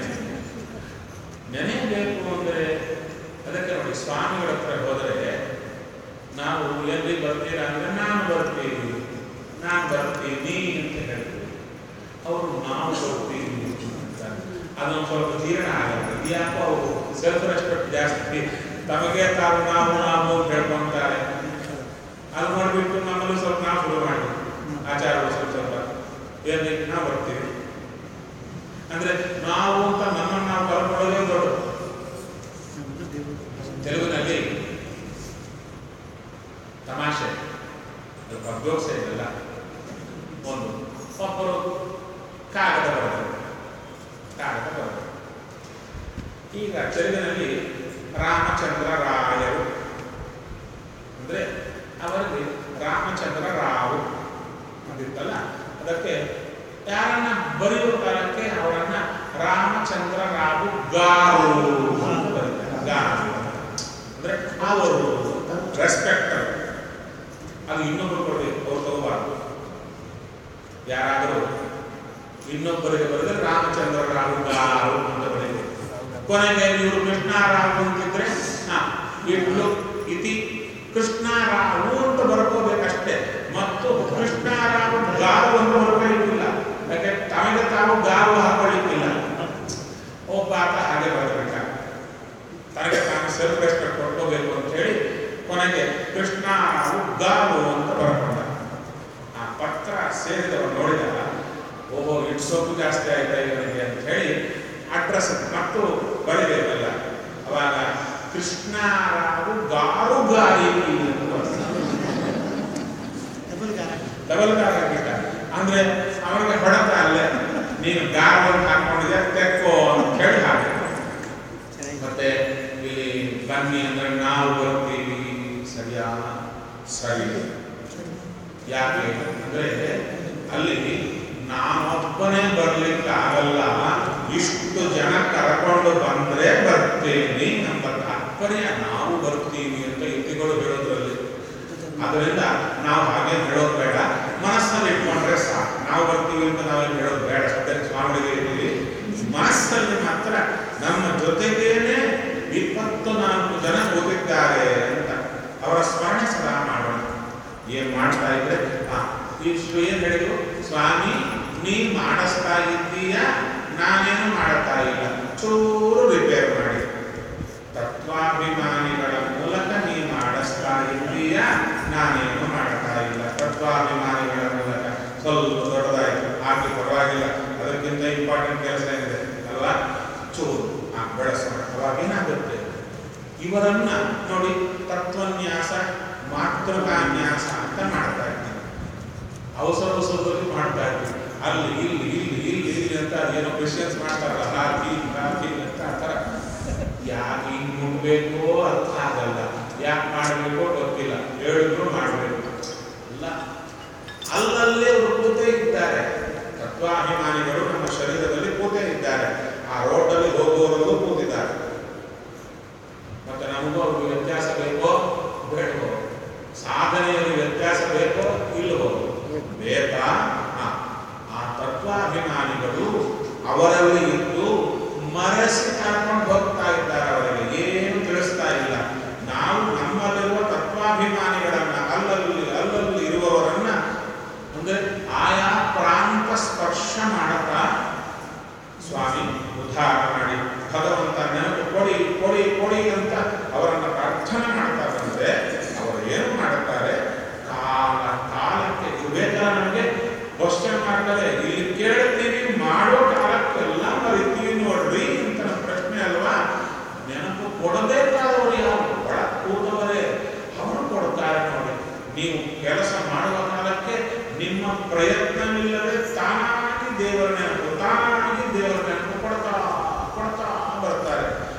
ನೆನೆಯಬೇಕು ಅಂದರೆ ಅದಕ್ಕೆ ನೋಡಿ, ಸ್ವಾಮಿಗಳ ಹತ್ರ ಹೋದರೆ ನಾವು ಎಲ್ಲಿ ಬರ್ತೀರಾ ಅಂದರೆ ನಾನು ಬರ್ತೀನಿ ಅಂತ ಹೇಳ್ತೀವಿ. ಅವರು ನಾವು ಬರ್ತೀವಿ ಅಂತ ಅದೊಂದು ಸ್ವಲ್ಪ ಜೀರ್ಣ ಆಗುತ್ತೆ. ಯಾಕೋ ಅವರು ಸೆಲ್ಫ್ ರೆಸ್ಪೆಕ್ಟ್ ಜಾಸ್ತಿ, ತಮಗೆ ತಾವು ನಾವು ಹೇಳ್ಕೊಂತಾರೆ. ಅದು ನೋಡ್ಬಿಟ್ಟು ನಮ್ಮಲ್ಲಿ ಸ್ವಲ್ಪ ನಾವು ಶುರು ಮಾಡಿ ಆಚಾರಗಳು ಸ್ವಲ್ಪ ಎಲ್ಲಿ ನಾವು ಬರ್ತೀವಿ ಅಂದ್ರೆ ನಾವು ಅಂತ ನಮ್ಮನ್ನು ನಾವು ಕಲ್ಕೊಳ್ಳೋದೇ ದೊಡ್ಡ. ತೆಲುಗಿನಲ್ಲಿ ತಮಾಷೆ, ಅಭ್ಯೋಸ ಇದೆಲ್ಲ. ಒಂದು ಒಬ್ಬರು ಕಾಗದ ಬರೆದರು. ಈಗ ತೆಲುಗಿನಲ್ಲಿ ರಾಮಚಂದ್ರ ರಾಯರು ಅಂದ್ರೆ ಅವರಿಗೆ ರಾಮಚಂದ್ರ ರಾವು ಅಂತಿತ್ತಲ್ಲ, ಅದಕ್ಕೆ ಯಾರನ್ನ ಬರೆಯುವ ಕಾಲಕ್ಕೆ ಅವರನ್ನ ರಾಮಚಂದ್ರ ರಾವು ಗಾರು ಅಂತ ಬರೀತಾರೆ. ಗಾರು ಅಂದ್ರೆ ಅವರು ರೆಸ್ಪೆಕ್ಟ್. ಅದು ಇನ್ನೊಬ್ಬರು ಕೊಡಬೇಕು, ಅವ್ರು ತಗೋಬಾರ್ದು. ಯಾರಾದರೂ ಇನ್ನೊಬ್ಬರಿಗೆ ಬರೆದ್ರೆ ರಾಮಚಂದ್ರ ರಾವು ಗಾರು ಅಂತ ಬರೀಬೇಕು. ಕೊನೆಗೆ ಇವರು ಕೃಷ್ಣರಾವು ಅಂತಿದ್ರೆ ಇಟ್ಲು ಇತಿ ಕೃಷ್ಣರಾವು ಅಂತ ಬರ್ಕೋಬೇಕಷ್ಟೇ. ಮತ್ತು ಕೃಷ್ಣರಾವು ಗಾರು ಅಂತ ಬರ್ಕೊಳ್ಳಿಕ್ಕಿಲ್ಲ, ಯಾಕೆ ತಮಗೆ ತಾವು ಗಾರು ಹಾಕೊಳ್ಳಿಕ್ಕಿಲ್ಲ. ಒಬ್ಬ ಆತ ಹಾಗೆ ಬರಬೇಕ, ತನಗೆ ತಾನು ಸೆಲ್ಫ್ ರೆಸ್ಪೆಕ್ಟ್ ಕೊಟ್ಕೋಬೇಕು ಅಂತ ಹೇಳಿ ಕೊನೆಗೆ ಕೃಷ್ಣರಾವು ಗಾರು ಅಂತ ಬರ್ಕೊಂಡ. ಆ ಪತ್ರ ಸೇರಿದವರು ನೋಡಿದಾಗ ಓಹೋ ಇಟ್ಟು ಸೊಪ್ಪು ಜಾಸ್ತಿ ಆಯ್ತಾ ಇವನಿಗೆ ಅಂತ ಹೇಳಿ ಅಡ್ರೆಸ್ ಮತ್ತು ಬರಿಬೇಕಲ್ಲ. ಅವಾಗ ಕೃಷ್ಣರಾವು ಗಾರು ಗಾರಿ ಡಬಲ್ ಗಾರ ಆಗಿಟ್ಟ. ಅಂದ್ರೆ ಅವನಿಗೆ ಹೊಡೆತ ಅಲ್ಲೇ, ನೀನು ಗಾರವನ್ನು ಹಾಕೊಂಡಿದ್ದೆ ತೆಕ್ಕೋ ಅಂತ ಹೇಳಿ ಹಾಗೆ. ಮತ್ತೆ ಇಲ್ಲಿ ಬನ್ನಿ ಅಂದ್ರೆ ನಾವು ಬರ್ತೀವಿ, ಸರಿಯಾ? ಸರಿ. ಯಾಕೆ ಅಂದ್ರೆ ಅಲ್ಲಿ ನಾನೊಬ್ಬನೇ ಬರ್ಲಿಕ್ಕೆ ಆಗಲ್ಲ, ಇಷ್ಟು ಜನ ಕರ್ಕೊಂಡು ಬಂದ್ರೆ ಬರ್ತೇನೆ ನಮ್ಮ ತಾತ್ಪರ್ಯ. ನಾವು ಬರ್ತೀವಿ ಅಂತ ಇತಿಗಳು ಹೇಳೋದ್ರಲ್ಲಿ. ಅದರಿಂದ ನಾವು ಹಾಗೆ ಹೇಳೋದು ಬೇಡ, ಮನಸ್ಸಲ್ಲಿ ಇಟ್ಕೊಂಡ್ರೆ ಸಾಕು. ನಾವು ಬರ್ತೀವಿ ಅಂತ ನಾವೇನು ಹೇಳೋದು ಬೇಡ. ಸದ್ಯಕ್ಕೆ ಸ್ವಾಮಿಗಳಿಗೆ ಇದ್ದೀವಿ, ಮನಸ್ಸಲ್ಲಿ ಮಾತ್ರ ನಮ್ಮ ಜೊತೆಗೇನೆ 24 ಜನ ಕೂತಿದ್ದಾರೆ ಅಂತ ಅವರ ಸ್ಮರಣೆ ಸದಾ ಮಾಡೋಣ. ಏನ್ ಮಾಡ್ತಾ ಇದ್ರೆ ಇಷ್ಟು ಏನ್ ಹೇಳಿದ್ರು, ಸ್ವಾಮಿ ನೀ ಮಾಡಿಸ್ತಾ ಇದ್ದೀಯ, ನಾನೇನು ಮಾಡುತ್ತಾ ಇಲ್ಲ, ಚೂರು ರಿಪೇರ್ ಮಾಡಿ. ತತ್ವಾಭಿಮಾನಿಗಳ ಮೂಲಕ ನೀ ಮಾಡಿಸ್ತಾ ಇದ್ದೀಯ, ನಾನೇನು ಮಾಡುತ್ತಾ ಇಲ್ಲ. ತತ್ವಾಭಿಮಾನಿಗಳ ಮೂಲಕ ಸ್ವಲ್ಪ ದೊಡ್ಡದಾಯಿತು, ಹಾಗೆ ಪರವಾಗಿಲ್ಲ, ಅದಕ್ಕಿಂತ ಇಂಪಾರ್ಟೆಂಟ್ ಕೆಲಸ ಏನಿದೆ ಅಲ್ವಾ, ಚೂರು ಬೆಳೆಸೋಣ. ಅವಾಗೇನಾಗುತ್ತೆ, ಇವರನ್ನ ನೋಡಿ ತತ್ವನ್ಯಾಸ ಮಾತೃಕಾನ್ಯಾಸ ಅಂತ ಮಾಡ್ತಾ ಇದ್ದಾರೆ. ಅವಸರದಲ್ಲಿ ಮಾಡ್ತಾ ಇದ್ದೀವಿ, ಅಲ್ಲಿ ಇಲ್ಲಿ ಇಲ್ಲಿ ಇಲ್ಲಿ ಇಲ್ಲಿ ಅಂತ ಅದೇನೋ ಕ್ರಿಶ್ಚಿಯನ್ಸ್ ಮಾಡ್ತಾರಲ್ಲ, ಹಾಕಿ ಹಾಕಿ ಅಂತ ಆ ಥರ. ಯಾಕೆ ಹಿಂಗೆ ಮುಟ್ಬೇಕೋ ಅರ್ಥ ಆಗಲ್ಲ, ಯಾಕೆ ಮಾಡಬೇಕೋ ಗೊತ್ತಿಲ್ಲ, ಹೇಳಿದ್ರು ಮಾಡಬೇಕು ಇಲ್ಲ. ಅಲ್ಲಲ್ಲೇ ಅವರು ಕೂತೇ ಇದ್ದಾರೆ. ತತ್ವಾಭಿಮಾನಿಗಳು ನಮ್ಮ ಶರೀರದಲ್ಲಿ ಕೂತೇ ಇದ್ದಾರೆ. ಆ ರೋಡಲ್ಲಿ ಹೋಗುವವರೆಗೂ ಕೂತಿದ್ದಾರೆ. ಮತ್ತೆ ನಮಗೂ ಅವ್ರಿಗೆ ವ್ಯತ್ಯಾಸ ಬೇಕೋ ಬೇಡವೋ, ಸಾಧನೆಯಲ್ಲಿ ವ್ಯತ್ಯಾಸ ಬೇಕೋ ಇಲ್ಲವೋ ಬೇಕಾ? ಆ ತತ್ವಾಭಿಮಾನಿಗಳು ಅವರಲ್ಲಿ ಇದ್ದು ಮರೆಸಿ ಕರ್ಕೊಂಡು ಹೋಗ್ತಾ ಇದ್ದಾರೆ. ಅವರಿಗೆ ಏನು ತಿಳಿಸ್ತಾ ಇಲ್ಲ. ನಾವು ನಮ್ಮಲ್ಲಿರುವ ತತ್ವಾಭಿಮಾನಿಗಳನ್ನ ಅಲ್ಲಲ್ಲಿ ಇರುವವರನ್ನ ಅಂದ್ರೆ ಆಯಾ ಪ್ರಾಂತ ಸ್ಪರ್ಶ ಮಾಡುತ್ತಾ ಸ್ವಾಮಿ ಉದ್ಧಾರ ಮಾಡಿ, ಭಗವಂತ ನೆನಪು ಕೊಡಿ ಕೊಡಿ ಕೊಡಿ ಅಂತ ಅವರನ್ನ ಪ್ರಾರ್ಥನೆ ಮಾಡ್ತಾ ಬಂದ್ರೆ ಅವರು ಏನು ಮಾಡುತ್ತಾರೆ, ಕಾಲಕ್ಕೆ ಬೇಕಾ ನಮಗೆ ಕ್ವಶನ್ ಮಾಡ್ತಾರೆ. ಇಲ್ಲಿ ಕೇಳ್ತೀವಿ, ಮಾಡೋ ಕಾಲಕ್ಕೆಲ್ಲ ಮರಿತೀವಿ ನೋಡ್ರಿ ಅಂತ ನಮ್ಮ ಪ್ರಶ್ನೆ ಅಲ್ವಾ. ನೆನಪು ಕೊಡಬೇಕಾದವರು ಯಾರು? ಒಳ ಕೂತವರೇ, ಅವರು ಕೊಡ್ತಾರೆ ನೋಡಿ. ನೀವು ಕೆಲಸ ಮಾಡುವ ಕಾಲಕ್ಕೆ ನಿಮ್ಮ ಪ್ರಯತ್ನವಿಲ್ಲದೆ ತಾನಾಗಿ ದೇವರ ನೆನಪು ಕೊಡ್ತಾ ಕೊಡ್ತಾ ಬರ್ತಾರೆ.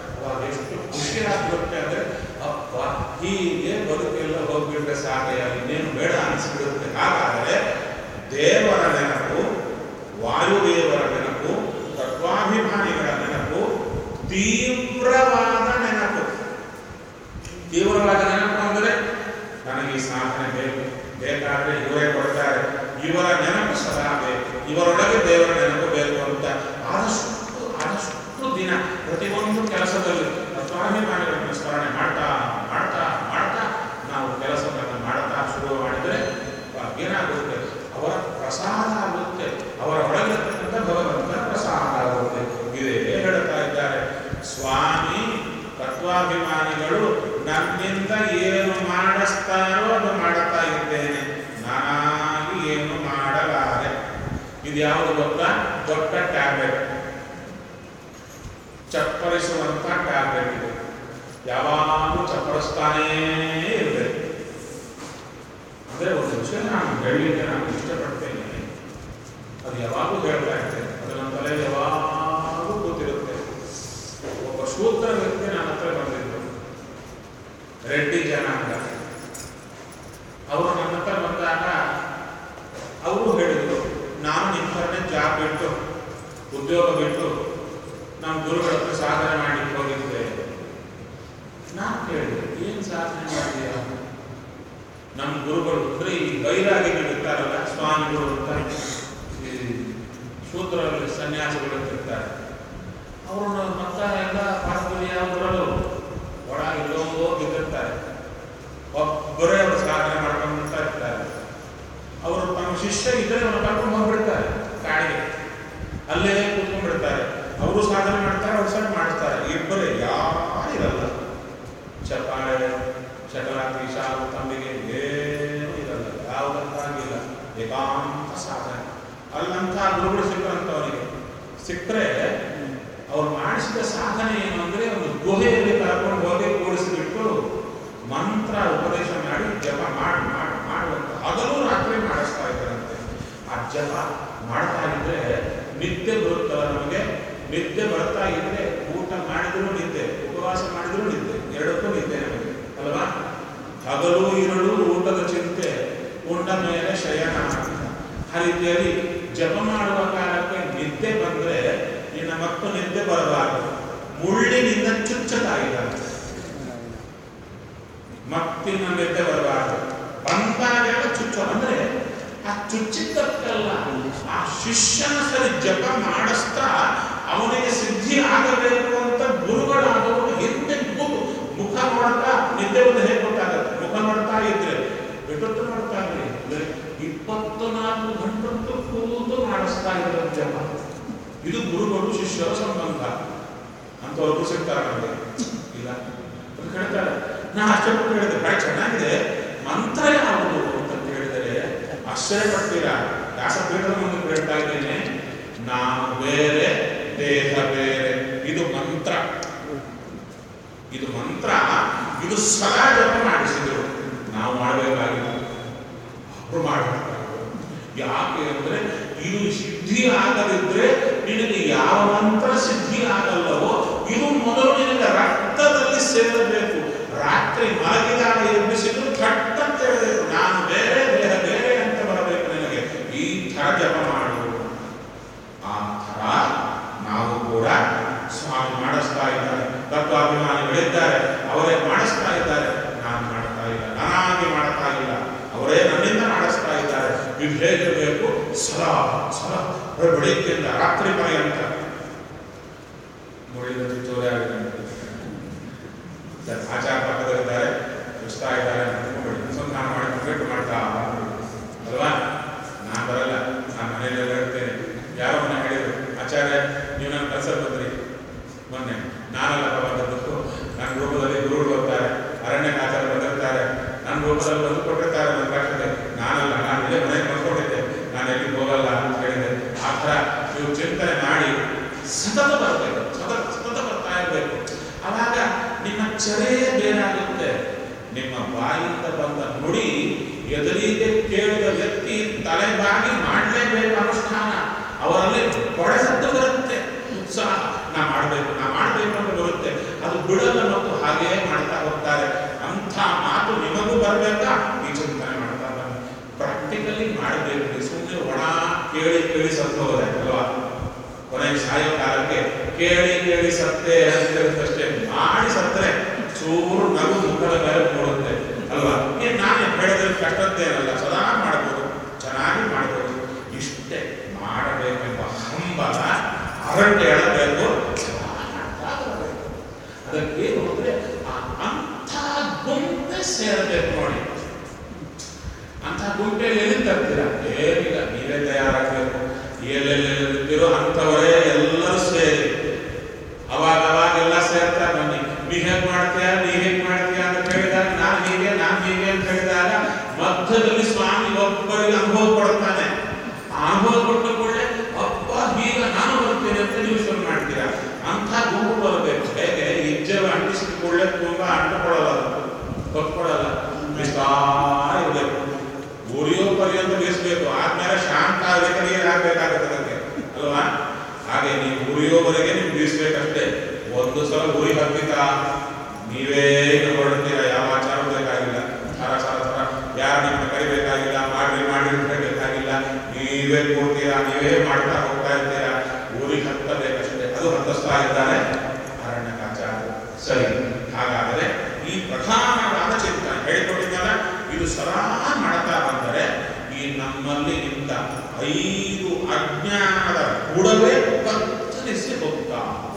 ತೀವ್ರವಾದ ನೆನಪು. ತೀವ್ರವಾದ ನೆನಪು ಅಂದರೆ ನನಗೆ ಈ ಸಾಧನೆ ಬೇಕು, ಬೇಕಾದ್ರೆ ಇವರೇ ಕೊಡ್ತಾರೆ, ಇವರ ನೆನಪು ಸದಾ ಬೇಕು, ಇವರೊಳಗೆ ದೇವರ ನೆನಪು ಬೇಕು ಅಂತ ಆದಷ್ಟು ದಿನ ಪ್ರತಿಯೊಂದು ಕೆಲಸದಲ್ಲಿ ಸ್ವಾಭಿಮಾನಿಗಳನ್ನು ಸ್ಮರಣೆ ಮಾಡ್ತಾ ಮಾಡ್ತಾ ಮಾಡ್ತಾ ನಾವು ಕೆಲಸವನ್ನು ಮಾಡ್ತಾ ಶುರು ಮಾಡಿದರೆ ಏನಾಗುತ್ತೆ, ಅವರ ಪ್ರಸಾದ ಆಗುತ್ತೆ, ಅವರ ಒಳಗಿರತಕ್ಕಂಥ ಭಗವಂತನ ಪ್ರಸಾದ ಆಗುತ್ತೆ. ಇದೇ ಹೇಳ್ತಾ ಇದ್ದಾರೆ ಸ್ವಾಮಿ. ತತ್ವಾಭಿಮಾನಿಗಳು ನನ್ನಿಂದ ಏನು ಮಾಡಿಸ್ತಾರೋ ಅದು ಮಾಡುತ್ತಾ ಇದ್ದೇನೆ, ನಾನಾಗಿ ಏನು ಮಾಡಲಾರೆ. ಇದು ಯಾವುದು ಗೊತ್ತಾ? ದೊಡ್ಡ ಟ್ಯಾಬ್ಲೆಟ್, ಚಪ್ಪರಿಸುವಂತ ಟ್ಯಾಬ್ಲೆಟ್. ಇದು ಯಾವಾಗಲೂ ಚಪ್ಪರಿಸ್ತಾನೇ ಇರಬೇಕು. ಅಂದರೆ ಒಂದು ವಿಷಯ ನಾನು ಹೇಳಲಿಕ್ಕೆ ನಾನು ಇಷ್ಟಪಡ್ತೇನೆ, ಅದು ಯಾವಾಗಲೂ ಹೇಳ್ತಾ ಇರ್ತೇನೆ, ಅದು ನಮ್ಮ ತಲೆಯಲ್ಲಿ ಯಾವಾಗಲೂ ಕೂತಿರುತ್ತೆ. ಒಬ್ಬ ಶೂದ್ರ ವ್ಯಕ್ತಿ ನನ್ನ ಹತ್ರ ಬಂದಿದ್ದು, ರೆಡ್ಡಿ ಜನಾಂಗ. ಅವರು ನನ್ನ ಹತ್ರ ಬಂದಾಗ ಅವರು ಹೇಳಿದರು, ನಾನು ನಿಮ್ಮ ಥರನೇ ಜಾಬ್ ಬಿಟ್ಟು ಉದ್ಯೋಗ ಬಿಟ್ಟು ನಮ್ಮ ಗುರುಗಳ ಹತ್ರ ಸಾಧನೆ ಮಾಡಲಿಕ್ಕೆ ಹೋಗಿದ್ದೆ. ನಾನು ಕೇಳಿದೆ, ಏನು ಸಾಧನೆ ಮಾಡಿದೀಯ? ನಮ್ಮ ಗುರುಗಳು ಅಂದರೆ ಈ ಬೈರಾಗಿಗಳು ಇರ್ತಾರಲ್ಲ, ಸ್ವಾಮಿಗಳು ಅಂತ, ಈ ಶೂದ್ರಲ್ಲಿ ಸನ್ಯಾಸಿಗಳು ಇರ್ತಾರೆ, ಅವರು ಮತ್ತ ಎಲ್ಲ ಪಾಠದಲ್ಲಿ ಬರಲು ಒಳಗೆಲ್ಲೋ ಬಿದ್ದಿರ್ತಾರೆ. ಒಬ್ಬರೇ ಅವರು ಸಾಧನೆ ಮಾಡ್ಕೊಂಡ್ಬಿಡ್ತಾ ಇರ್ತಾರೆ. ಅವರು ತಮ್ಮ ಶಿಷ್ಯ ಇದ್ದರೆ ಅವರು ಕರ್ಕೊಂಡು ಹೋಗ್ಬಿಡ್ತಾರೆ ಕಾಡಿಗೆ, ಅಲ್ಲೇ ಕೂತ್ಕೊಂಡ್ಬಿಡ್ತಾರೆ. ಅವರು ಸಾಧನೆ ಮಾಡ್ತಾರೆ, ಅವ್ರು ಸಹ ಮಾಡ್ತಾರೆ. ಇಬ್ಬರೇ ಯಾರಿರಲ್ಲ, ಚಪಾಳೆ ಚಕಲಾತಿ ಶಾಲು ತಂಬಿಗೆ ಏನೂ ಇರಲ್ಲ, ಯಾವುದಂತಾಗಿಲ್ಲ, ಏಕಾಂತ ಸಾಧನೆ. ಅಲ್ಲಂಥ ಗುರುಗಳು ಸಿಕ್ಕಂಥವನಿಗೆ ಸಿಕ್ಕರೆ ಅವ್ರು ಮಾಡಿಸಿದ ಸಾಧನೆ ಏನು ಅಂದರೆ, ಒಂದು ಗುಹೆಯಲ್ಲಿ ಕರ್ಕೊಂಡು ಹೋಗಿ ಕೂಡಿಸಿಬಿಟ್ಟು ಮಂತ್ರ ಉಪದೇಶ ಮಾಡಿ ಜಪ ಮಾಡುವಂತ ಹಗಲು ರಾತ್ರಿ ಮಾಡಿಸ್ತಾ ಇದ್ದಾರಂತೆ. ಆ ಜಪ ಮಾಡ್ತಾ ಇದ್ರೆ ನಿದ್ದೆ ಬರುತ್ತಲ್ಲ ನಮಗೆ, ನಿದ್ದೆ ಬರ್ತಾ ಇದ್ರೆ ಊಟ ಮಾಡಿದ್ರು ನಿದ್ದೆ, ಉಪವಾಸ ಮಾಡಿದ್ರು ನಿದ್ದೆ, ಎರಡಕ್ಕೂ ನಿದ್ದೆ ನಮಗೆ ಅಲ್ವಾ? ಹಗಲು ಇರಲು ಊಟದ ಚಿಂತೆ, ಉಂಡ ಮೇಲೆ ಶಯನ ಅಂತ. ಆ ರೀತಿಯಲ್ಲಿ ಜಪ ಮಾಡುವ ಕಾಲಕ್ಕೆ ನಿದ್ದೆ ಬಂದ್ರೆ ನಿನ್ನ ಮತ್ತು ನಿದ್ದೆ ಬರಬಾರದು, ಮುಳ್ಳಿನಿಂದ ಚುಚ್ಚದಾಗಿದ್ದಾರೆ, ಮತ್ತಿನ ನಿದ್ದೆ ಬರಬಾರದು. ಬಂದಾಗೆಲ್ಲ ಚುಚ್ಚ ಅಂದ್ರೆ ಆ ಚುಚ್ಚಿದ್ದಕ್ಕಲ್ಲ, ಆ ಶಿಷ್ಯನ ಸರಿ ಜಪ ಮಾಡಿಸ್ತಾ ಅವನಿಗೆ ಸಿದ್ಧಿ ಆಗಬೇಕು ಅಂತ ಗುರುಗಳಾದವರು ಹಿಂದೆ ಮುಖ ನೋಡ್ತಾ ನಿದ್ದೆ ಒಂದು ಹೇಗೆ ಗೊತ್ತಾಗುತ್ತೆ? ಮುಖ ನೋಡ್ತಾ ಇದ್ರೆ ಎಷ್ಟೊತ್ತು ನೋಡ್ತಾ ಇದ್ರೆ 24 ಗಂಟೆ ಕೂತು ಮಾಡಿಸ್ತಾ ಇದ್ರು ಜಪ. ಇದು ಗುರುಗಳು ಶಿಷ್ಯರ ಸಂಬಂಧ ಅಂತವ್ರು ಸಿಗ್ತಾರೆ ನಮಗೆ. ಇಲ್ಲ ಹೇಳ್ತಾರೆ, ನಾ ಅಷ್ಟಪಟ್ಟು ಹೇಳಿದೆ ಬಹಳ ಚೆನ್ನಾಗಿದೆ, ಮಂತ್ರ ಯಾವುದು ಅಂತ ಕೇಳಿದರೆ ಆಶ್ಚರ್ಯಪಡ್ತೀರಾ. ವ್ಯಾಸಪೀಠದ ಮುಂದೆ ಕೇಳ್ತಾ ಇದ್ದೇನೆ, ನಾನು ಬೇರೆ ದೇಹ ಬೇರೆ. ಇದು ಮಂತ್ರ, ಇದು ಮಂತ್ರ, ಇದು ಸದಾ ಜಪ ಮಾಡಿಸಿದ್ರು. ನಾವು ಮಾಡಬೇಕಾಗಿಲ್ಲ, ಅವರು ಮಾಡಬೇಕಾಗಿಲ್ಲ. ಯಾಕೆ ಅಂದ್ರೆ ಇದು ಸಿದ್ಧಿ ಆಗದಿದ್ರೆ ನಿನಗೆ ಯಾವ ಮಂತ್ರ ಸಿದ್ಧಿ ಆಗಲ್ಲವೋ ಇದು ಮೊದಲು ನಿನಗೆ ರಕ್ತದಲ್ಲಿ ಸೇರಬೇಕು. ರಾತ್ರಿ ಮಲಗಿದಾಗ ಎಬ್ಬಿಸಿದ್ರು ಥಟ್ಟಂತ ಹೇಳಬೇಕು, ನಾನು ಬೇರೆ ದೇಹ ಬೇರೆ ಅಂತ ಬರಬೇಕು ನಿನಗೆ. ಈ ಥರ ಜಪ ಮಾಡು. ಆ ಥರ ನಾವು ಕೂಡ ಸ್ವಾಮಿ ಮಾಡಿಸ್ತಾ ಇದ್ದಾರೆ, ತತ್ವಾಭಿಮಾನಿಗಳಿದ್ದಾರೆ, ಅವರೇ ಮಾಡಿಸ್ತಾ ಇದ್ದಾರೆ. ನಾನು ಮಾಡ್ತಾ ಇಲ್ಲ, ನಾನಾಗಿ ಮಾಡ್ತಾ ಇಲ್ಲ, ಅವರೇ ನನ್ನಿಂದ ಮಾಡಿಸ್ತಾ ಇದ್ದಾರೆ. ಇದು ಹೇಗಿರಬೇಕು? ಸದಾ ಸದಾ ಬೆಳಿಗ್ಗೆಯಿಂದ ರಾತ್ರಿ ಪರ್ಯಂತ ನೋಡಿದ ಚೋರೆ ಆಗಿದೆ. ಆಚಾರ ಪಕ್ಕದಲ್ಲಿದ್ದಾರೆ, ಇಷ್ಟ ಇದ್ದಾರೆ, ಅನುಸಂಧಾನ ಮಾಡಿ ಕಂಪ್ಲೀಟ್ ಮಾಡ್ತಾ ಅಲ್ವಾ? ನಾನು ಬರಲ್ಲ, ನಾನು ಮನೆಯಲ್ಲಿ ಹೇಳ್ತೇನೆ. ಯಾರೋ ಮನೆ ಹೇಳಿದ್ರು, ಆಚಾರ್ಯ ನೀವು ನನ್ನ ಕಲ್ಸಲ್ಲಿ ಬಂದ್ರಿ ಮೊನ್ನೆ. ನಾನಲ್ಲಪ್ಪ ಬಂದದ್ದು, ನನ್ನ ರೂಪದಲ್ಲಿ ಗುರುಗಳು ಬರ್ತಾರೆ, ಅರಣ್ಯಕ್ಕೆ ಆಚಾರ ಬಂದಿರ್ತಾರೆ, ನನ್ನ ರೂಪದಲ್ಲಿ ಬಂದು ಕೊಟ್ಟಿರ್ತಾರೆ ನನ್ನ ಭಾಷೆಗೆ. ನಾನಲ್ಲ, ನಾನು ಇಲ್ಲೇ ಮನೆಗೆ ಬಂದ್ಕೊಂಡಿದ್ದೆ, ನಾನು ಎಲ್ಲಿಗೆ ಹೋಗಲ್ಲ ಅಂತ ಹೇಳಿದೆ. ಆ ಥರ ನೀವು ಚಿಂತನೆ ಮಾಡಿ ಸತತ ಬರಬೇಕು, ಸತತ ಬರ್ತಾ ಇರಬೇಕು. ಆವಾಗ ನಿಮ್ಮ ಚರ್ಯೆ ಬೇರಾಗುತ್ತೆ. ನಿಮ್ಮ ಬಾಯಿಂದ ಬಂದ ನುಡಿ ಎದುರಿಗೆ ಕೇಳಿದ ವ್ಯಕ್ತಿ ತಲೆಬಾಗಿ ಮಾಡಲೇಬೇಕು ಅನುಷ್ಠಾನ. ಅವರಲ್ಲಿ ಹೊಡೆಸದ್ದು ಬರುತ್ತೆ, ಉತ್ಸಾಹ, ನಾ ಮಾಡಬೇಕು ಅಂತ ಬರುತ್ತೆ. ಅದು ಬಿಡಲ್ಲ ಮತ್ತು ಹಾಗೆಯೇ ಮಾಡ್ತಾ ಹೋಗ್ತಾರೆ. ಅಂಥ ಮಾತು ನಿಮಗೂ ಬರಬೇಕಾ? ಈ ಚಿಂತನೆ ಮಾಡ್ತಾ ಬನ್ನಿ, ಪ್ರಾಕ್ಟಿಕಲಿ ಮಾಡಬೇಕು. ಸುಮ್ಮನೆ ಒಣ ಕೇಳಿ ಸತ್ತು ಹೋಗೋದೆ ಅಲ್ವಾ? ಕೊನೆಗೆ ಸಾಯೋ ಕಾಲಕ್ಕೆ ಕೇಳಿ ಕೇಳಿ ಸತ್ತೆ ಅಂತಿರುತ್ತಷ್ಟೇ, ಮಾಡಿ ಸತ್ತರೆ ಚೂರು ನಗು ಮುಖದ ಮೇಲೆ ಮೂಡುತ್ತೆ ಅಲ್ವಾ? ನಾನು ಹೇಳಿದ್ರೆ ಕಷ್ಟದ್ದೇನಲ್ಲ, ಸದಾ ಮಾಡ್ಬೋದು, ಚೆನ್ನಾಗಿ ಮಾಡ್ಬೋದು. ಇಷ್ಟೇ ಮಾಡಬೇಕೆಂಬ ಹಂಬಲ ಅರಣ್ಯ ಹೇಳಬೇಕು. ಅದಕ್ಕೇನು ಅಂದ್ರೆ ಅಂಥ ಗುಂಪೆ ಸೇರಬೇಕು ನೋಡಿ. ಅಂಥ ಗುಂಪೆಯಲ್ಲಿ ಎಲ್ಲಿ ತರ್ತೀರಾ? ಏನಿಲ್ಲ, ನೀವೇ ತಯಾರಾಗಬೇಕು. ಎಲ್ಲೆಲ್ಲಿರ್ತೀರೋ ಅಂಥವರೇ ಎಲ್ಲರೂ ಸೇರಿ ಅವಾಗೆಲ್ಲ ಸೇರ್ತಾ ಬನ್ನಿ. ನೀ ಹೇಗೆ ಮಾಡ್ತೀಯಾ, ನೀ ಹೇಗೆ ಮಾಡ್ತೀಯಾ ಅಂತ ಕೇಳಿದಾಗ ನಾನು ಹೀಗೆ ಅಂತ ಹೇಳಿದಾಗ ಮಧ್ಯದಲ್ಲಿ ಸ್ವಾಮಿ ಒಬ್ಬರಿಗೆ ಅನುಭವ ಕೊಡ್ತಾನೆ. ಅನುಭವ ಕೊಟ್ಟ ಕೂಡಲೇ ಅಪ್ಪ ಈಗ ನಾನು ಬರ್ತೇನೆ ಅಂತ ನೀವು ಶುರು ಮಾಡ್ತೀರಾ. ಅಂಥ ಗುಂಪು ಬರಬೇಕು. ಹೇಗೆ ಇಜ್ಜವ ಅಂಟಿಸಿದ ಕೂಡಲೇ ತುಂಬಾ ಅಂಟುಕೊಳ್ಳಲ್ಲ, ಕೊಟ್ಕೊಡಲ್ಲ, ಬಿಸ್ತಾ ಇರಬೇಕು, ಉರಿಯೋ ಪರ್ಯಂತ ಬೀಸಬೇಕು. ಆದ್ಮೇಲೆ ಶಾಂತ ಆಗಲಿಕ್ಕೆ ನೀರು ಹಾಕ್ಬೇಕಾಗುತ್ತೆ ಅದಕ್ಕೆ ಅಲ್ವಾ? ಹಾಗೆ ನೀವು ಉರಿಯೋವರೆಗೆ ನೀವು ಬೀಸ್ಬೇಕಷ್ಟೇ. ಒಂದು ಸಲ ಉರಿ ಹತ್ತಿತಾ ನೀವೇ ಹೊರಡ್ತೀರ. ಯಾವ ಆಚಾರ ಬೇಕಾಗಿಲ್ಲ, ಸರ ಯಾರು ನಿಮ್ಮನ್ನ ಕರಿಬೇಕಾಗಿಲ್ಲ, ಮಾಡಿ ಬೇಕಾಗಿಲ್ಲ. ನೀವೇ ಕೊಡ್ತೀರಾ, ನೀವೇ ಮಾಡ್ತಾ ಹೋಗ್ತಾ ಇರ್ತೀರಾ. ಉರಿ ಹತ್ತಬೇಕಷ್ಟೇ. ಅದು ಹತ್ತಿಸ್ತಾ ಇದ್ದಾರೆ ಅರಣ್ಯಕಾಚಾರ. ಸರಿ, ಹಾಗಾದರೆ ಈ ಪ್ರಧಾನವಾದ ಚಿಂತನೆ ಹೇಳಿಕೊಟ್ಟಿದ್ದಲ್ಲ, ಇದು ಸದಾ ಮಾಡ್ತಾ ಬಂದರೆ ಈ ನಮ್ಮಲ್ಲಿ ಇಂಥ 5 ಅಜ್ಞಾನದ ಬುಡವೇ ಕತ್ತರಿಸಿ ಹೋಗ್ತಾ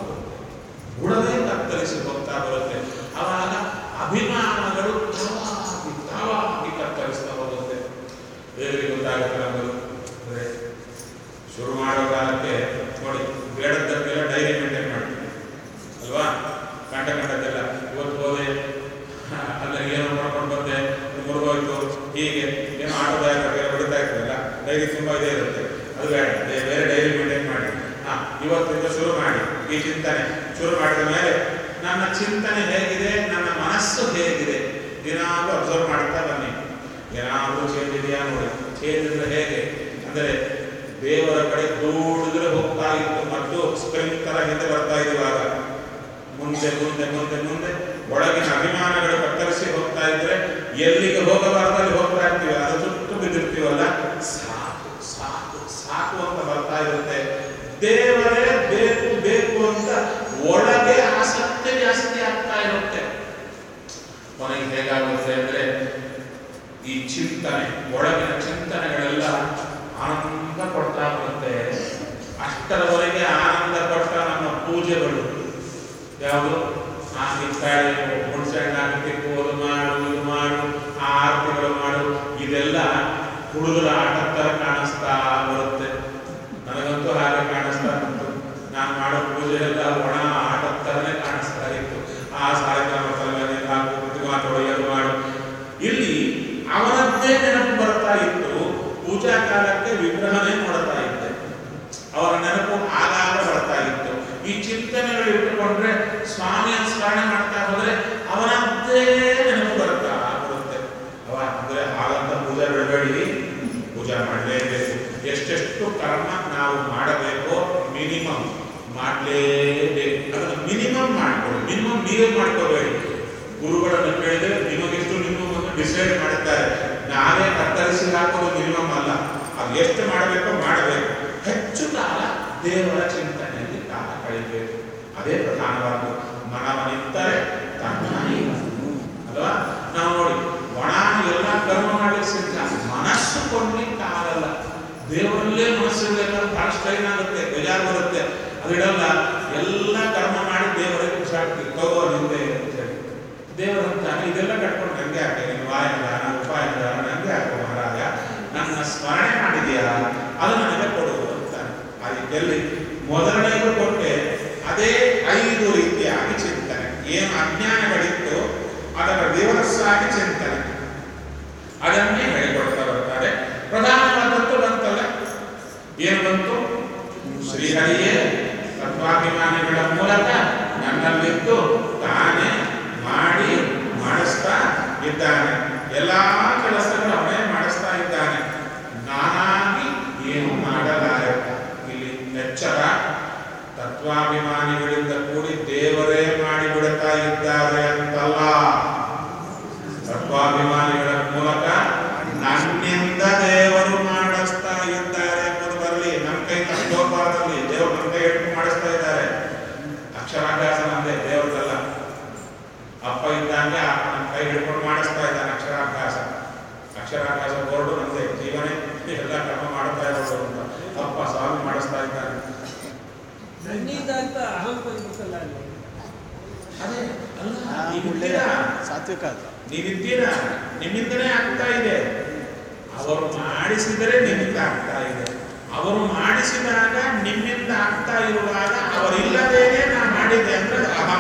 ಬರುತ್ತೆ. ಆವಾಗ ಅಭಿಮಾನಗಳು ತಾವಾಗಿ ಕತ್ತರಿಸ್ತಾ ಹೋಗುತ್ತೆ. ದೇವರಿಗೆ ಗೊತ್ತಾಗುತ್ತೆ ನಮ್ಮದು. ಅಂದರೆ ಶುರು ಮಾಡೋ ಕಾಲಕ್ಕೆ ನೋಡಿ, ಬೇಡದ್ದಕ್ಕೆಲ್ಲ ಡೈರಿ ಮೇಂಟೈನ್ ಮಾಡ್ತೀವಿ ಅಲ್ವಾ? ಕಂಡದ್ದೆಲ್ಲ ಇವತ್ತು ಹೋದೆ, ಅಲ್ಲ ಏನೋ ಮಾಡ್ಕೊಂಡು ಬಂದೆ, ಮುರುಗೋಯ್ತು, ಹೀಗೆ ಏನೋ ಆಟೋದಾಯಕ ಹೊಡಿತಾ ಇರ್ತದಲ್ಲ, ಡೈರಿ ತುಂಬ ಇದೇ ಇರುತ್ತೆ. ಅದು ಬೇಡ, ಬೇರೆ ಡೈರಿ ಮೇಂಟೈನ್ ಮಾಡಿ. ಇವತ್ತಿಂದ ಶುರು ಮಾಡಿ. ಈ ಚಿಂತನೆ ಶುರು ಮಾಡಿದ ಮೇಲೆ ನನ್ನ ಚಿಂತನೆ ಹೇಗಿದೆ, ನನ್ನ ಮನಸ್ಸು ಹೇಗಿದೆ, ದಿನಾಲೂ ಅಬ್ಸರ್ವ್ ಮಾಡ್ತಾ ಬನ್ನಿ. ಏನಾದರೂ ಚೇಂಜ್ ಇದೆಯಾ ನೋಡಿ. ಚೇಂಜ್ ಅಂದ್ರೆ ಹೇಗೆ ಅಂದರೆ ದೇವರ ಕಡೆ ದೂಡಿದ್ರೆ ಹೋಗ್ತಾ ಇತ್ತು, ಮತ್ತು ಸ್ಪ್ರಿಂಗ್ ತರ ಹಿಂದೆ ಬರ್ತಾ ಇರುವಾಗ ಮುಂದೆ ಒಳಗಿನ ಅಭಿಮಾನಗಳು ಕತ್ತರಿಸಿ ಹೋಗ್ತಾ ಇದ್ರೆ ಎಲ್ಲಿಗೆ ಹೋಗಬಾರ್ದು ಅಲ್ಲಿ ಹೋಗ್ತಾ ಇರ್ತೀವಿ. ಅದು ಸುಟ್ಟು ಬಿದ್ದಿರ್ತೀವಲ್ಲ, ಸಾಕು ಅಂತ ಬರ್ತಾ ಇರುತ್ತೆ. ದೇವರೇ ಬೇಕು ಅಂತ ಒಳಗೆ ಆಸಕ್ತಿ ಜಾಸ್ತಿ ಆಗ್ತಾ ಇರುತ್ತೆ. ಕೊನೆಗೆ ಹೇಗಾಗುತ್ತೆ ಅಂದ್ರೆ ಈ ಚಿಂತನೆ, ಒಳಗಿನ ಚಿಂತನೆಗಳೆಲ್ಲ ಆನಂದ ಕೊಡ್ತಾ ಬರುತ್ತೆ. ಅಷ್ಟರವರೆಗೆ ಆನಂದ ಕೊಟ್ಟ ನಮ್ಮ ಪೂಜೆಗಳು ಯಾವುದು? ಹುಣಸೆಹಣ್ಣು ಹಾಕಬೇಕು, ಅದು ಮಾಡು, ಇದು ಮಾಡು, ಆರತಿಗಳು ಮಾಡು, ಇದೆಲ್ಲ ಹುಡುಗರ ಆಟ ತರ ಕಾಣಿಸ್ತಾ ಬರುತ್ತೆ. ನನಗಂತೂ ಹಾಗೆ ಕಾಣಿಸ್ತಾ ಬಂತು. ನಾನು ಮಾಡೋ ಪೂಜೆ ಎಲ್ಲ ಒಣ ಆಟದ ತರನೇ ಕಾಣಿಸ್ತಾ ಇತ್ತು. ಆ ಸಾಯಂಕಾಲ ಹಾಕು, ತೊಳೆಯೋದು ಮಾಡು. ಇಲ್ಲಿ ಅವನದ್ದೇ ನೆನಪು ಬರ್ತಾ ಇತ್ತು. ಪೂಜಾ ಕಾಲಕ್ಕೆ ವಿಗ್ರಹನೇ ನೋಡ್ತಾ ಇದ್ದೆ, ಅವರ ನೆನಪು ಆಗಾಗ ಬರ್ತಾ ಇತ್ತು. ಈ ಚಿಂತನೆಗಳು ಇಟ್ಟುಕೊಂಡ್ರೆ ಸ್ವಾಮಿಯ ಸ್ಮರಣೆ ಮಾಡ್ತಾ ಹೋದ್ರೆ ಅವನದ್ದೇ ನೆನಪು ಬರ್ತಾ ಬರುತ್ತೆ. ಅಂದ್ರೆ ಹಾಗಂತ ಪೂಜೆ ಬಿಡಬೇಡಿ, ಪೂಜಾ ಮಾಡಲೇಬೇಕು. ಎಷ್ಟೆಷ್ಟು ಕರ್ಮ ನಾವು ಮಾಡಬೇಕೋ ಮಿನಿಮಮ್ ಮಾಡಲೇಬೇಕು. ಅದನ್ನು ಮಿನಿಮಮ್ ಮಾಡ್ಕೊಳ್ಳಿ. ಮಿನಿಮಮ್ ನೀವೇ ಮಾಡ್ಕೋಬೇಡಿ. ಗುರುಗಳನ್ನು ಕೇಳಿದ್ರೆ ನಿಮಗೆಷ್ಟು ಮಿನಿಮಮ್ ಡಿಸೈಡ್ ಮಾಡುತ್ತಾರೆ. ನಾವೇ ಕತ್ತರಿಸಿ ಹಾಕೋದು ಮಿನಿಮಮ್ ಅಲ್ಲ. ಅದು ಎಷ್ಟು ಮಾಡಬೇಕೋ ಮಾಡಬೇಕು. ಹೆಚ್ಚು ಕಾಲ ದೇವರ ಚಿಂತನೆಯಲ್ಲಿ ಕಾಲ ಕಳಿಬೇಕು. ಅದೇ ಪ್ರಧಾನವಾದ ಮನವನಿದ್ದರೆ ಅಲ್ವಾ? ನಾವು ನೋಡಿ, ಒಣ ಎಲ್ಲ ಕರ್ಮ ಮಾಡಲಿಕ್ಕೆ ಸಿದ್ಧ, ಮನಸ್ಸು ಕೊಡ್ಲಿಕ್ಕೆ ಆಗಲ್ಲ. ದೇವರಲ್ಲೇ ಮನಸ್ಸಿರ್ಬೇಕಾದ್ರೆ ಬಹಳ ಸ್ಟ್ರೈನ್ ಆಗುತ್ತೆ, ಬೇಜಾರು ಬರುತ್ತೆ. ಅದಿಡಲ್ಲ. ಎಲ್ಲ ಕರ್ಮ ಮಾಡಿ ದೇವರಿಗೆ ಖುಷಾಗ್ತೀವಿ, ತಗೋ ನಿಂದೆ ಅಂತ ಹೇಳಿ. ದೇವರಂತಾನೆ ಇದೆಲ್ಲ ಕಟ್ಕೊಂಡು ನಂಗೆ ಹಾಕೆ, ನಿನ್ನ ವಾಯದಾನ ಉಪಾಯದಾನ ನಂಗೆ ಹಾಕೋ ಮಹಾರಾಜ, ನನ್ನ ಸ್ಮರಣೆ ಮಾಡಿದೆಯಾ ಅದು ನನಗೆ ಕೊಡು ಅಂತಾನೆ. ಆ ರೀತಿಯಲ್ಲಿ ಮೊದಲನೆಯದು ಕೊಟ್ಟೆ. ಅದೇ 5 ರೀತಿಯಾಗಿ ಚಿಂತನೆ. ಏನು ಅಜ್ಞಾನಗಳಿತ್ತು ಅದರ ದಿವಸಾಗಿ ಚಿಂತನೆ, ಅದನ್ನೇ ಹೇಳಿಕೊಡ್ತಾ ಬರ್ತಾರೆ. ಪ್ರಧಾನವಾದದ್ದು ಬಂತಲ್ಲ, ಏನು ಬಂತು? ಶ್ರೀಹರಿಯೇ ತತ್ವಾಭಿಮಾನಿಗಳ ಮೂಲಕ ನನ್ನಲ್ಲಿದ್ದು ತಾನೇ ಮಾಡಿ ಮಾಡಿಸ್ತಾ ಇದ್ದಾನೆ. ಎಲ್ಲ ಕೆಲಸಗಳು ಅವನೇ ಮಾಡಿಸ್ತಾ ಇದ್ದಾನೆ. ನಾನಾಗಿ ಏನು ಮಾಡಲಾರೆ. ಇಲ್ಲಿ ಎಚ್ಚರ, ತತ್ವಾಭಿಮಾನಿಗಳಿಂದ ಕೂಡಿ ದೇವರೇ ಮಾಡಿಬಿಡ್ತಾ ಇದ್ದಾರೆ ಅಂತಲ್ಲ. ತತ್ವಾಭಿಮಾನಿಗಳ ಮೂಲಕ ನನ್ನಿಂದ ದೇವರು ಮಾಡಿಸ್ತಾ ಇದ್ದಾರೆ ಎಂಬುದು ಬರಲಿ. ನಮ್ಮ ಕೈ ತಪ್ಪೋಪಾದಲ್ಲಿ ದೇವರು ನಮ್ಮ ಕೈ ಹಿಡಿದು ಮಾಡಿಸ್ತಾ ಇದ್ದಾರೆ. ಅಕ್ಷರಾಭ್ಯಾಸ ಅಂದೆ ದೇವರದಲ್ಲ. ಅಪ್ಪ ಇದ್ದಂಗೆ ನನ್ನ ಕೈ ಹಿಡ್ಕೊಂಡು ಮಾಡಿಸ್ತಾ ಇದ್ದಾನೆ ಅಕ್ಷರಾಭ್ಯಾಸ. ಅಕ್ಷರಾಭ್ಯಾಸ ಬೋರ್ಡು ನಂದೆ, ಜೀವನೇ ಎಲ್ಲ ಕ್ರಮ ಮಾಡ್ತಾ ಇರೋದು ಅಂತ ಅಪ್ಪ ಸ್ವಾಮಿ ಮಾಡಿಸ್ತಾ ಇದ್ದಾನೆ. ನನ್ನಿಂದ ಅಹಂ ಬಂದ್ಬಿಟ್ಟಲ್ಲ ಅಲ್ಲಿ. ಅದೇ ಅಲ್ಲ, ಒಳ್ಳೆಯ ಸಾತ್ವಿಕ ಅದು. ನೀವಿದ್ದೀರಾ, ನಿಮ್ಮಿಂದನೇ ಆಗ್ತಾ ಇದೆ. ಅವರು ಮಾಡಿಸಿದರೆ ನಿಮ್ಮಿಂದ ಆಗ್ತಾ ಇದೆ. ಅವರು ಮಾಡಿಸಿದಾಗ ನಿಮ್ಮಿಂದ ಆಗ್ತಾ ಇರುವಾಗ ಅವರಿಲ್ಲದೇನೆ ನಾ ಮಾಡಿದೆ ಅಂದ್ರೆ ಅಹಂ.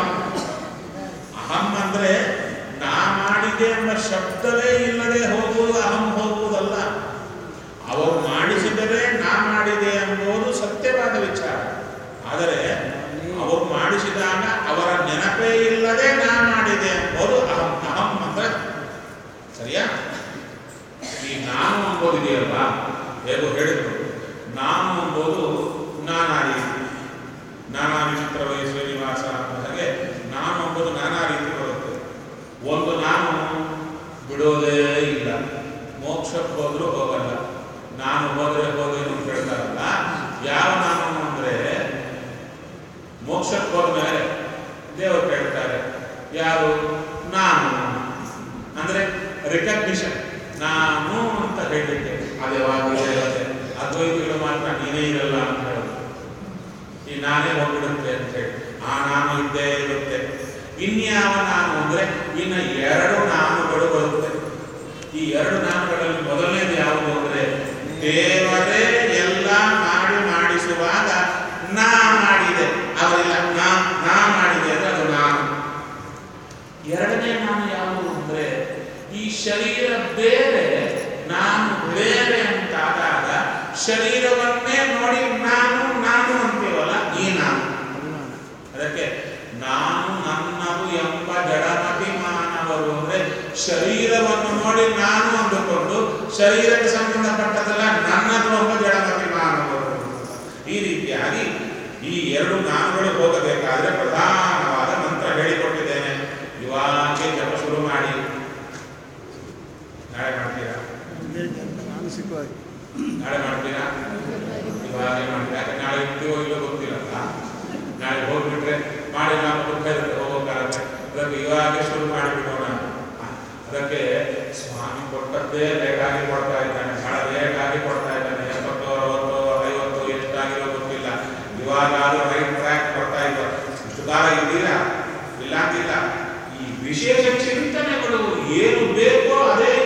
ಅಹಂ ಅಂದ್ರೆ ನಾ ಮಾಡಿದೆ ಎಂಬ ಶಬ್ದವೇ ಇಲ್ಲದೆ ಹೋಗುವುದು ಅಹಂ ಹೋಗುವುದಲ್ಲ. ಅವರು ಮಾಡಿಸಿದರೆ ನಾ ಮಾಡಿದೆ ಎಂಬುದು ಸತ್ಯವಾದ ವಿಚಾರ. ಆದರೆ ಅವರು ಮಾಡಿಸಿದಾಗ ಅವರ ನೆನಪೇ ಇಲ್ಲದೆ ನಾ ಮಾಡಿದೆ ಎಂಬುದು ಅಹಂ. ಅಹಂ ಅಂದ್ರೆ ಸರಿಯಾ? ಈ ನಾನು ಎಂಬುದಿದೆಯಲ್ಲ, ಹೇಗೋ ಹೇಳಿದ್ರು, ನಾನು ಎಂಬುದು ನಾನಾ ರೀತಿ, ನಾನಾ ವಿಚಿತ್ರ ವಯಸ್ಸು ನಿವಾಸ ಹಾಗೆ ನಾನು ಎಂಬುದು ನಾನಾ ರೀತಿ ಬರುತ್ತೆ. ಒಂದು ನಾನು ಬಿಡೋದೇ ಇಲ್ಲ, ಮೋಕ್ಷಕ್ಕೆ ಹೋದ್ರೂ ಹೋಗಲ್ಲ. ನಾನು ಹೋದರೆ ಹೋದೇನು ಅಂತ ಹೇಳ್ತಾರಲ್ಲ, ಯಾವ ನಾನು ಅಂದರೆ ಮೋಕ್ಷಕ್ಕೆ ಹೋದ್ಮೇಲೆ ದೇವರು ಕೇಳ್ತಾರೆ ಯಾರು? ನಾನು ಅಂದರೆ ರಿಕಗ್ನಿಷನ್, ನಾನು ಅಂತ ಹೇಳಲಿಕ್ಕೆ. ಅದು ಯಾವಾಗ ಇರುತ್ತೆ? ಅದ್ವೈತಿಗಳು ಮಾತ್ರ ನೀನೇ ಇರಲ್ಲ ಅಂತ ಹೇಳೋದು. ಈ ನಾನೇ ಹೋಗ್ಬಿಡುತ್ತೆ ಅಂತ ಹೇಳಿ ಆ ನಾನು ಇದ್ದೇ ಇರುತ್ತೆ. ಇನ್ಯಾವ ನಾನು ಅಂದರೆ ಇನ್ನು ಎರಡು ನಾನುಗಳು ಬರುತ್ತೆ. ಈ ಎರಡು ನಾನುಗಳಲ್ಲಿ ಮೊದಲನೇದು ಯಾವುದು ಅಂದರೆ ದೇವರೇ ಎಲ್ಲ ಮಾಡಿಸುವಾಗ ನಾ ಮಾಡಿದೆ, ಅವರಿಲ್ಲ ನಾ ಮಾಡಿದೆ ಅಂದ್ರೆ ಅದು ನಾನು. ಎರಡನೇ ನಾನು ಯಾವುದು ಅಂದರೆ ಈ ಶರೀರ ಬೇರೆ ನಾನು ಬೇರೆ ಅಂತಾದಾಗ ಶರೀರವನ್ನೇ ನೋಡಿ ನಾನು ನಾನು ಅಂತೀವಲ್ಲ, ಈ ನಾನು. ಅದಕ್ಕೆ ನಾನು ನನ್ನದು ಎಂಬ ಜಡಮತಿಮಾನವರು ಅಂದರೆ ಶರೀರವನ್ನು ನೋಡಿ ನಾನು ಅಂದುಕೊಂಡು ಶರೀರಕ್ಕೆ ಸಂಬಂಧಪಟ್ಟದಲ್ಲ ನನ್ನದು ಎಂಬ ಜಡಮತಿಮಾನವರು. ಈ ರೀತಿಯಾಗಿ ಈ ಎರಡು ನಾನುಗಳು ಹೋಗಬೇಕಾದ್ರೆ ಪ್ರಧಾನವಾದ ಮಂತ್ರ ಹೇಳಿಕೊಟ್ಟಿದ್ದೇನೆ. ಇವಾಗೆ ಜಪ ಶುರು ಮಾಡಿ. ನಾಳೆ ಮಾಡ್ತೀರಾ? ಮಾನಸಿಕವಾಗಿ ನಾಳೆ ಮಾಡ್ತೀರಾ? ಇವಾಗೆ ಮಾಡ್ತೀರಾ? ಯಾಕೆ ನಾಳೆ ಇರ್ತೀವೋ ಇಲ್ಲೋ ಗೊತ್ತಿರಲ್ಲ. ನಾಳೆ ಹೋಗ್ಬಿಟ್ರೆ ಮಾಡಿ ನಾವು ದುಃಖ ಇರುತ್ತೆ, ಹೋಗೋಕ್ಕಾಗತ್ತೆ. ಅದಕ್ಕೆ ಇವಾಗೆ ಶುರು ಮಾಡಿಬಿಡೋಣ. ಅದಕ್ಕೆ ಸ್ವಾಮಿ ಕೊಟ್ಟದ್ದೇ ಲೇಟಾಗಿ ಕೊಡ್ತಾ ಇದ್ದಾನೆ, ಬಹಳ ಲೇಟಾಗಿ ಕೊಡ್ತಾ ಇದ್ದಾನೆ. 70, 60, 50 ಎಷ್ಟಾಗಿರೋ ಗೊತ್ತಿಲ್ಲ. ಇವಾಗಾದ್ರೂ ರೈಟ್ ಟ್ರ್ಯಾಕ್ ಕೊಡ್ತಾ ಇದ್ದಾರೆ. ಇಷ್ಟು ಕಾಲ ಇದ್ದೀರಾ? ಇಲ್ಲ ಅಂತಿಲ್ಲ. ಈ ವಿಶೇಷ ಚಿಂತನೆಗಳು ಏನು ಬೇಕೋ ಅದೇ